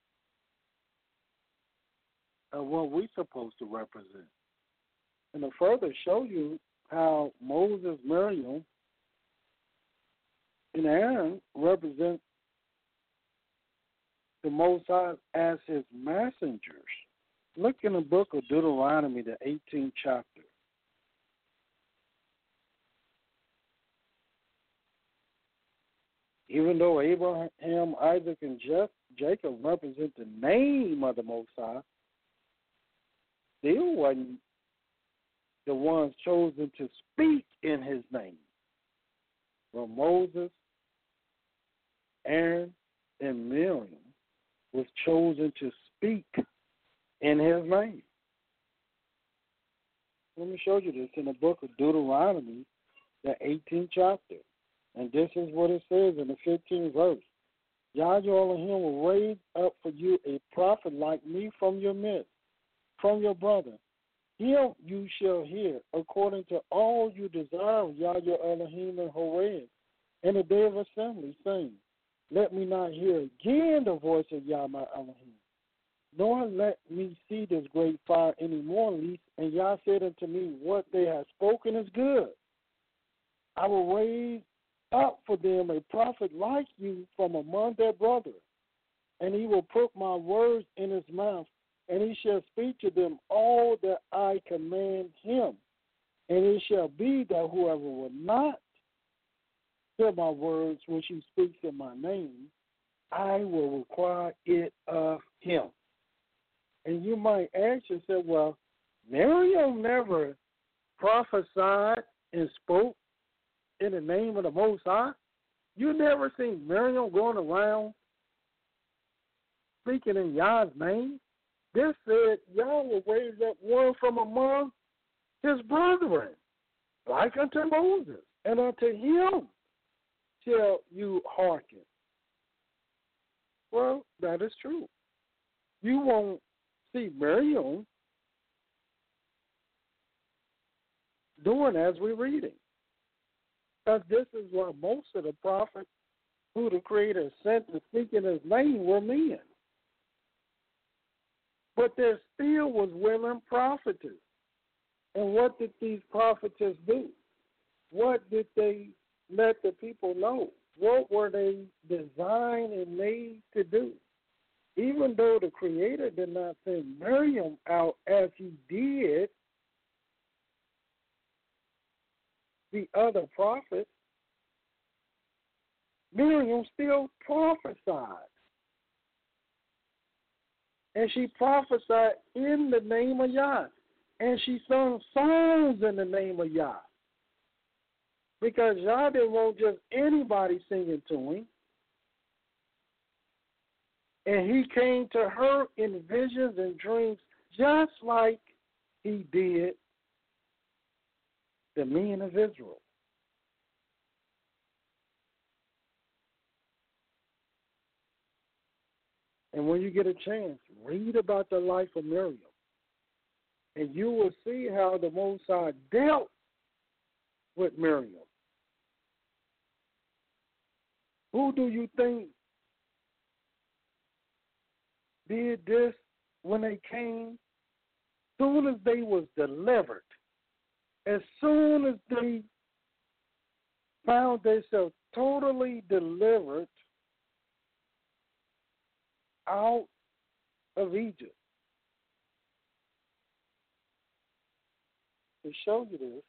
of what we're supposed to represent. And to further show you how Moses, Miriam, and Aaron represent the Most High as his messengers. Look in the book of Deuteronomy, the 18th chapter. Even though Abraham, Isaac, and Jacob represent the name of the Most High, still wasn't the ones chosen to speak in his name. Well, Moses, Aaron, and Miriam was chosen to speak in his name. Let me show you this in the book of Deuteronomy, the 18th chapter. And this is what it says in the 15th verse. Yahweh Elohim will raise up for you a prophet like me from your midst, from your brother. Him you shall hear according to all you desire of Yahweh Elohim and Horeb in the day of assembly, saying, let me not hear again the voice of Yahweh Elohim, nor let me see this great fire any more, least. And Yah said unto me, what they have spoken is good. I will raise up for them a prophet like you from among their brethren, and he will put my words in his mouth, and he shall speak to them all that I command him. And it shall be that whoever will not hear my words which he speaks in my name, I will require it of him. And you might ask yourself, well, Miriam never prophesied and spoke in the name of the Most High. You never seen Miriam going around speaking in Yah's name. This said Yah will raise up one from among his brethren, like unto Moses, and unto him shall you hearken. Well, that is true. You won't see Miriam doing as we're reading. Because this is what most of the prophets who the Creator sent to speak in his name were men. But there still was women prophetess. And what did these prophetess do? What did they let the people know? What were they designed and made to do? Even though the Creator did not send Miriam out as he did the other prophets, Miriam still prophesied. And she prophesied in the name of Yah. And she sung songs in the name of Yah. Because Yah didn't want just anybody singing to him. And he came to her in visions and dreams just like he did the men of Israel. And when you get a chance, read about the life of Miriam. And you will see how the Most High dealt with Miriam. Who do you think did this when they came? Soon as they was delivered, as soon as they found themselves totally delivered out of Egypt. To show you this,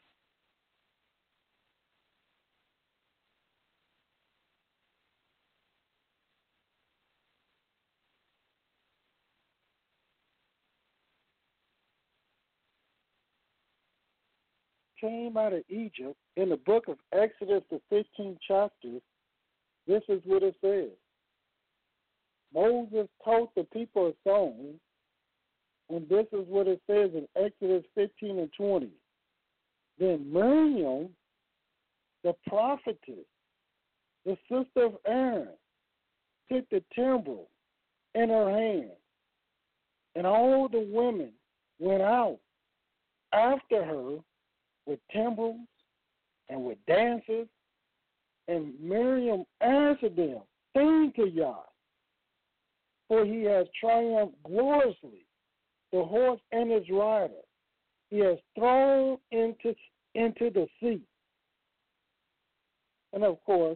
came out of Egypt in the book of Exodus, the 15th chapter, this is what it says. Moses taught the people a song, and this is what it says in Exodus 15 and 20. Then Miriam the prophetess, the sister of Aaron, took the timbrel in her hand, and all the women went out after her with timbrels and with dances. And Miriam answered them, "Sing to Yah, for he has triumphed gloriously. The horse and his rider he has thrown into the sea." And of course,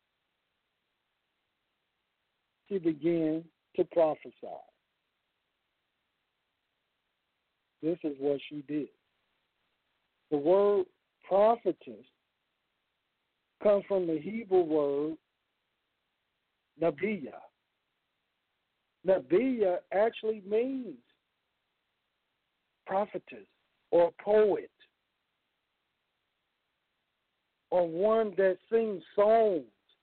she began to prophesy. This is what she did. The word prophetess comes from the Hebrew word Nabiya. Nabiya actually means prophetess or poet or one that sings songs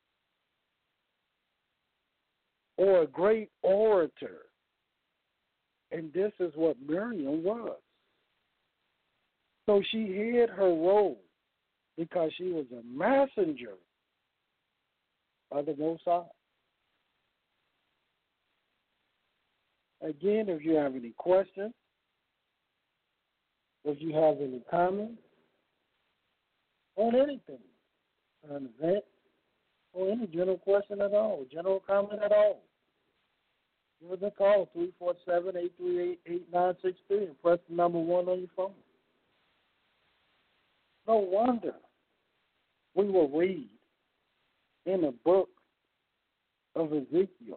or a great orator. And this is what Miriam was. So she hid her role because she was a messenger of the Most High. Again, if you have any questions, if you have any comments on anything, an event, or any general question at all, general comment at all, give us a call, 347-838-8963, and press the number 1 on your phone. No wonder we will read in the book of Ezekiel.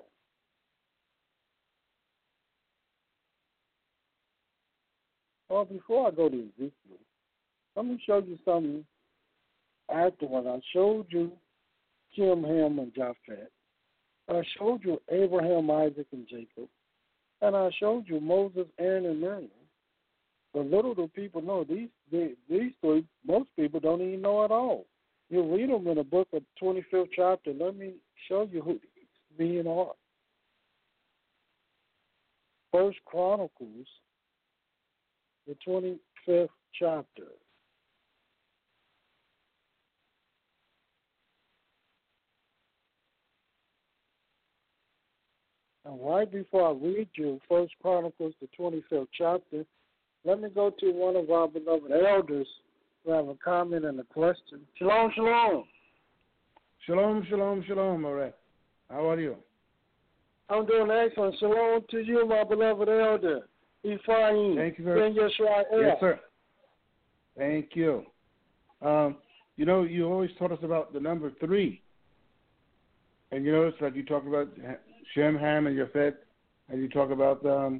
Well, before I go to Ezekiel, let me show you something after when I showed you Shem, Ham, and Japheth. I showed you Abraham, Isaac, and Jacob. And I showed you Moses, Aaron, and Miriam. But little do people know, these three, most people don't even know at all. You read them in the book of 25th chapter. Let me show you who these men are. First Chronicles, the 25th chapter. And right before I read you First Chronicles, the 25th chapter, let me go to one of our beloved elders who have a comment and a question. Shalom, shalom. Shalom, shalom, shalom, Moray. How are you? I'm doing excellent. Shalom to you, my beloved elder, Ephraim. Thank you very much. Yes, sir. Thank you. You always taught us about the number 3. And you notice that you talk about Shem, Ham, and Japheth, and you talk about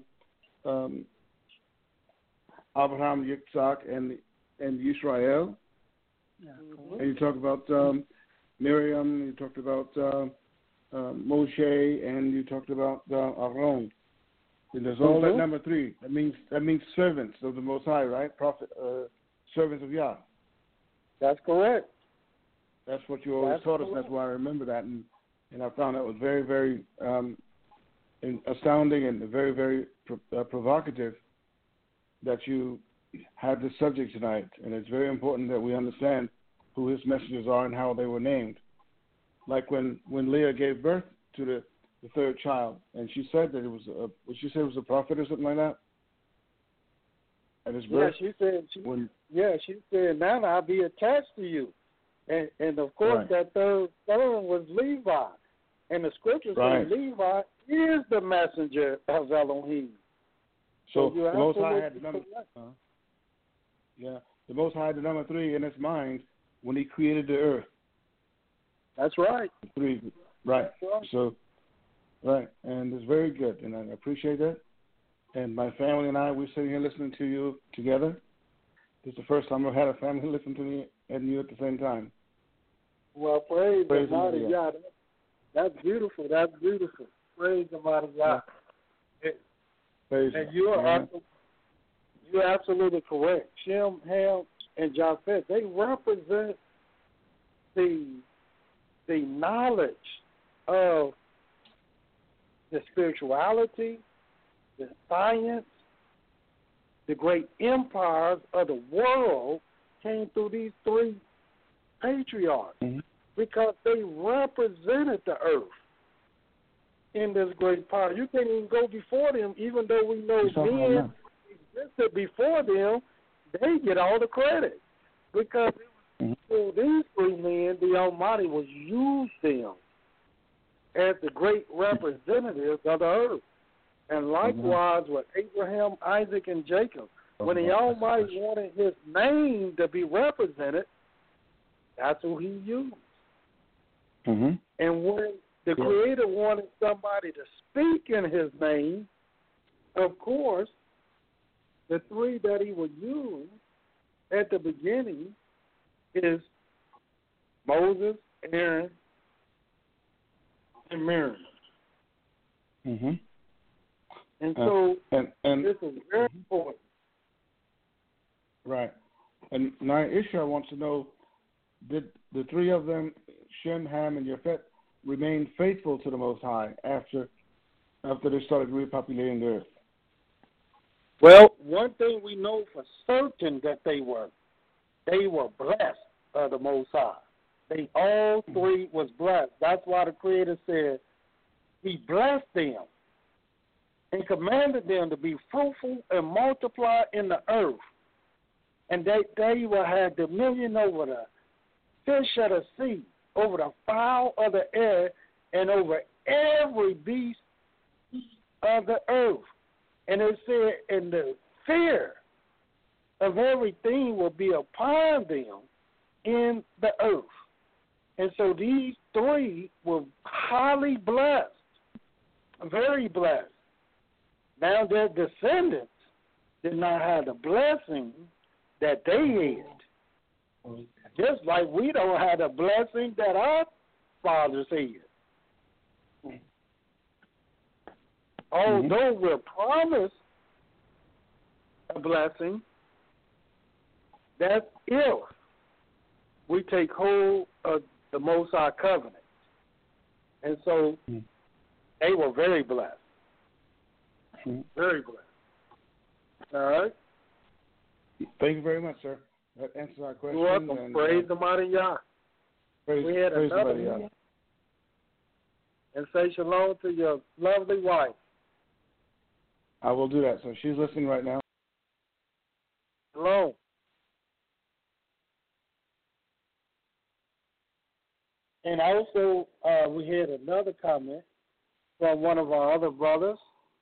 Abraham, Yitzhak, and Yisrael. Yeah. And you talk about Miriam, you talked about Moshe, and you talked about Aaron. And there's all that number 3. That means servants of the Most High, right? Prophet, servants of Yah. That's correct. That's what you always taught us. That's why I remember that, and I found that was very, very astounding and very, very provocative that you had this subject tonight. And it's very important that we understand who his messengers are and how they were named. Like when Leah gave birth to the third child, and she said that it was she said it was a prophet or something like that at his birth. Yeah, she said, now I'll be attached to you. And of course, that third son was Levi. And the scripture says Levi is the messenger of Elohim. So the Most High had the number. The Most High had the number 3 in his mind when he created the earth. That's right. 3, right. That's right. So, and it's very good, and I appreciate that. And my family and I, we're sitting here listening to you together. This is the first time I've had a family listen to me and you at the same time. Well, praise the mighty Yah. That's beautiful. That's beautiful. Praise the mighty Yah. And you're absolutely correct. Shem, Ham, and Japheth, they represent the knowledge of the spirituality, the science, the great empires of the world came through these 3 patriarchs because they represented the earth in this great power. You can't even go before them, even though we know men existed before them. They get all the credit because for these three men, the Almighty was used them as the great representatives of the earth. And likewise with Abraham, Isaac, and Jacob. When the Almighty wanted his name to be represented, that's who he used. And when the Creator wanted somebody to speak in his name, of course, the three that he would use at the beginning is Moses, Aaron, and Miriam. And so this is very important. Right. And now Isha wants to know, did the three of them, Shem, Ham, and Japheth, remain faithful to the Most High after they started repopulating the earth? Well, one thing we know for certain that they were blessed by the Most High. They all three was blessed. That's why the Creator said he blessed them and commanded them to be fruitful and multiply in the earth. And they will have dominion over the fish of the sea, over the fowl of the air, and over every beast of the earth. And it said, and the fear of everything will be upon them in the earth. And so these three were highly blessed, very blessed. Now their descendants did not have the blessing that they had. Just like we don't have the blessing that our fathers had. Although we're promised a blessing, that's if we take hold of the Most High covenant. And so they were very blessed. Very blessed. All right? Thank you very much, sir. That answers our question. You're welcome. And, praise the mighty Yah. We had another one. And say shalom to your lovely wife. I will do that. So she's listening right now. Shalom. And also, we had another comment from one of our other brothers.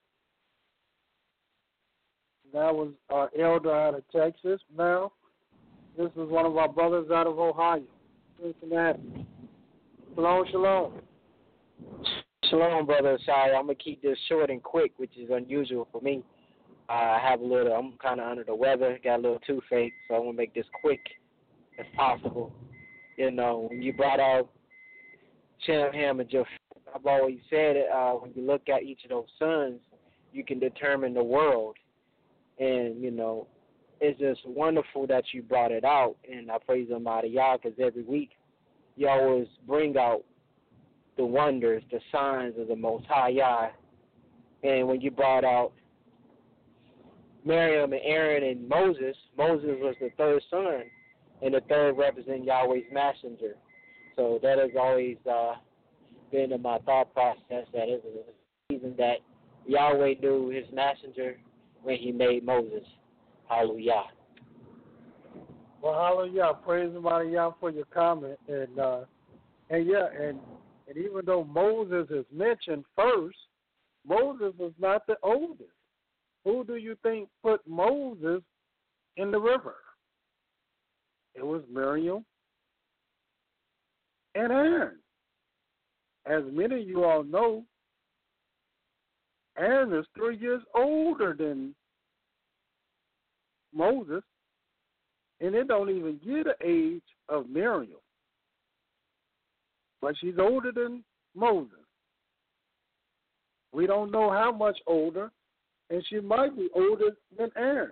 That was our elder out of Texas. Now, this is one of our brothers out of Ohio, Cincinnati. Shalom, shalom. Shalom, brother. Sorry, I'm going to keep this short and quick, which is unusual for me. I'm kind of under the weather, got a little toothache, so I want to make this quick as possible. You know, when you brought out Shem, Ham, and Japheth, I've always said it, when you look at each of those sons, you can determine the world. And, you know, it's just wonderful that you brought it out, and I praise Almighty Yah because every week you always bring out the wonders, the signs of the Most High Yah. And when you brought out Miriam and Aaron and Moses was the third son, and the third represents Yahweh's messenger. So that has always been in my thought process, that is a reason that Yahweh knew his messenger when he made Moses. Hallelujah. Well, hallelujah. Praise Almighty Yah for your comment. And even though Moses is mentioned first, Moses was not the oldest. Who do you think put Moses in the river? It was Miriam and Aaron. As many of you all know, Aaron is 3 years older than Moses, and it don't even get the age of Miriam. But she's older than Moses. We don't know how much older, and she might be older than Aaron.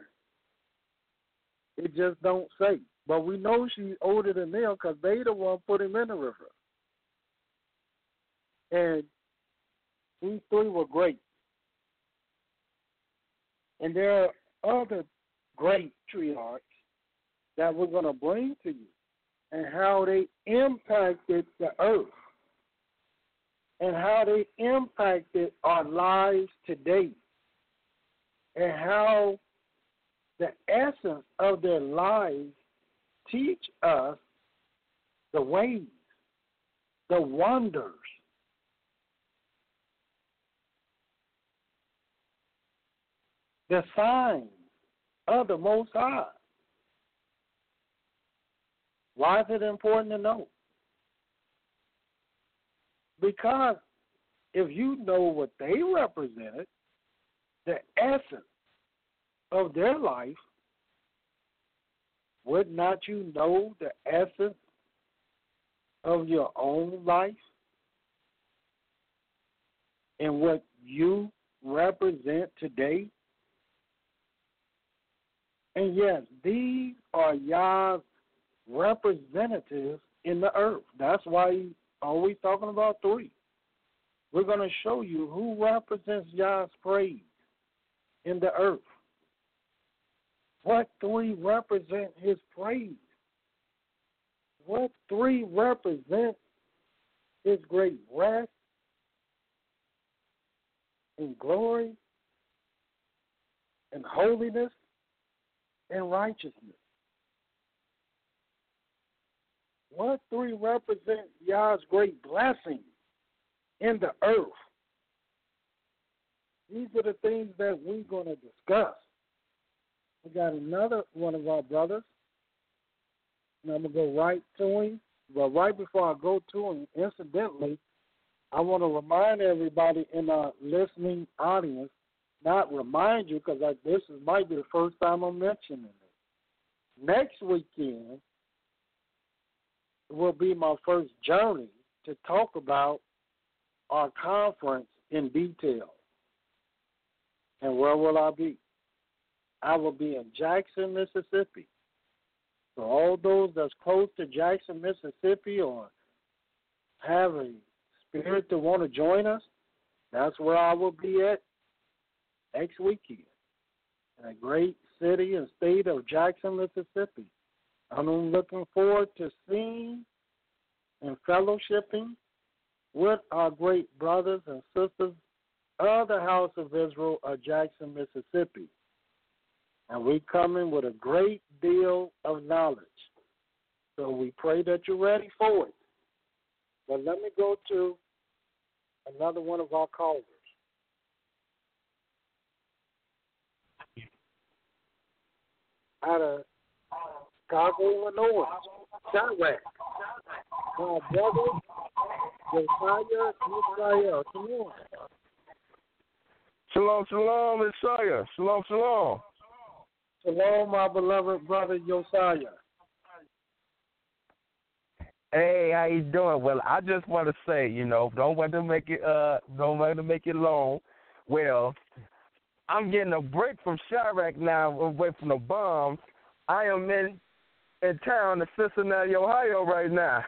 It just don't say. But we know she's older than them because they the one put him in the river. And these three were great. And there are other great triarchs that we're going to bring to you. and how they impacted the earth and how they impacted our lives today and how the essence of their lives teach us the ways, the wonders, the signs of the Most High. Why is it important to know? Because if you know what they represented, the essence of their life, would not you know the essence of your own life and what you represent today? And yes, these are Yah's representatives in the earth. That's why he's always talking about three. We're going to show you who represents Yah's praise in the earth. What three represent his praise? What three represent his great rest and glory and holiness and righteousness? What three represent Yah's great blessing in the earth? These are the things that we're going to discuss. We got another one of our brothers, and I'm going to go right to him. But right before I go to him, incidentally, I want to remind everybody in our listening audience, not remind you because might be the first time I'm mentioning it. Next weekend will be my first journey to talk about our conference in detail. And where will I be? I will be in Jackson, Mississippi. So all those that's close to Jackson, Mississippi, or have a spirit to want to join us, that's where I will be at next weekend, in a great city and state of Jackson, Mississippi. I'm looking forward to seeing and fellowshipping with our great brothers and sisters of the House of Israel of Jackson, Mississippi. And we come in with a great deal of knowledge. So we pray that you're ready for it. But let me go to another one of our callers. Out of Chicago, Illinois, Chirac. My brother, Josiah Israel. Come on. Shalom, shalom, Messiah. Shalom, shalom. Shalom, my beloved brother Josiah. Hey, how you doing? Well, I just want to say, don't want to make it long. Well, I'm getting a break from Chirac now, away from the bombs. I am in town in Cincinnati, Ohio, right now.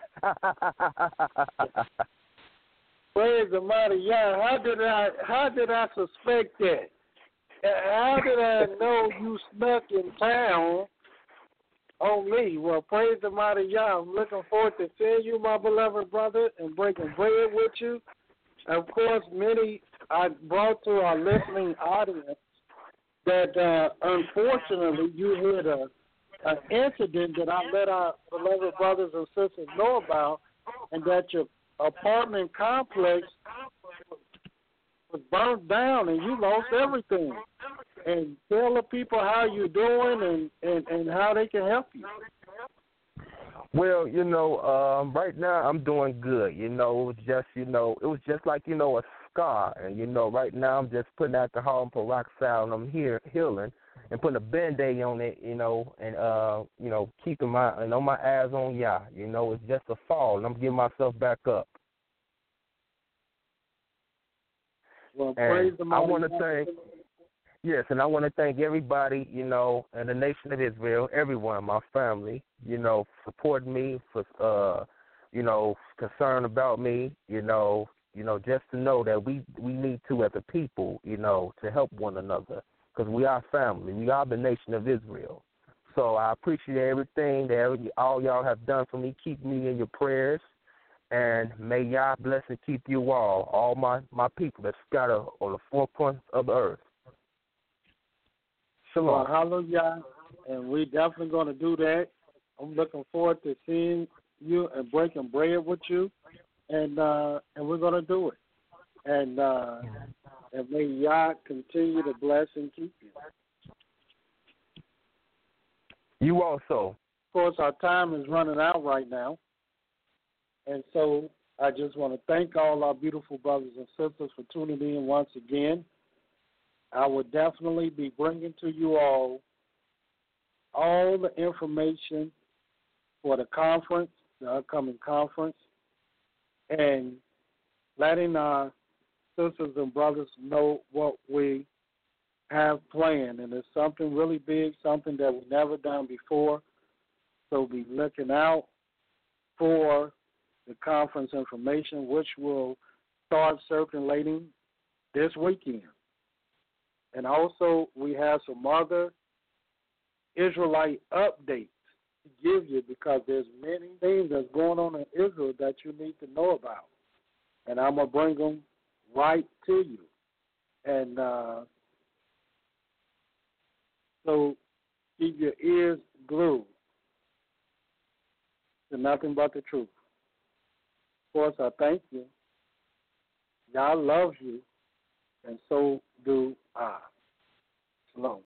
Praise the mighty Yah. How did I suspect that? How did I know you snuck in town on me? Well, praise the mighty Yah. I'm looking forward to seeing you, my beloved brother, and breaking bread with you. Of course, many I brought to our listening audience that unfortunately you had an incident that I let our beloved brothers and sisters know about, and that your apartment complex was burnt down and you lost everything. And tell the people how you're doing and how they can help you. Well, right now I'm doing good. It was just like, a scar. And, right now I'm just putting alcohol and peroxide and I'm here healing and putting a Band-Aid on it, and, keeping my eyes on Yah. It's just a fall and I'm getting myself back up. Well, praise the I want to thank everybody, in the nation of Israel, everyone, my family, supporting me, for, concerned about me, just to know that we need to, as a people, to help one another, because we are family. We are the nation of Israel. So I appreciate everything that all y'all have done for me. Keep me in your prayers. And may Yah bless and keep you all my people that scatter on the four corners of the earth. Shalom. Well, hallelujah. And we're definitely going to do that. I'm looking forward to seeing you and breaking bread with you. And we're going to do it. And may Yah continue to bless and keep you. You also. Of course, our time is running out right now. And so I just want to thank all our beautiful brothers and sisters for tuning in once again. I will definitely be bringing to you all the information for the conference, the upcoming conference, and letting our sisters and brothers know what we have planned. And it's something really big, something that we've never done before. So be looking out for the conference information, which will start circulating this weekend. And also, we have some other Israelite updates to give you because there's many things that's going on in Israel that you need to know about. And I'm going to bring them right to you. And so keep your ears glued to nothing but the truth. Of course, I thank you. God loves you, and so do I. Shalom.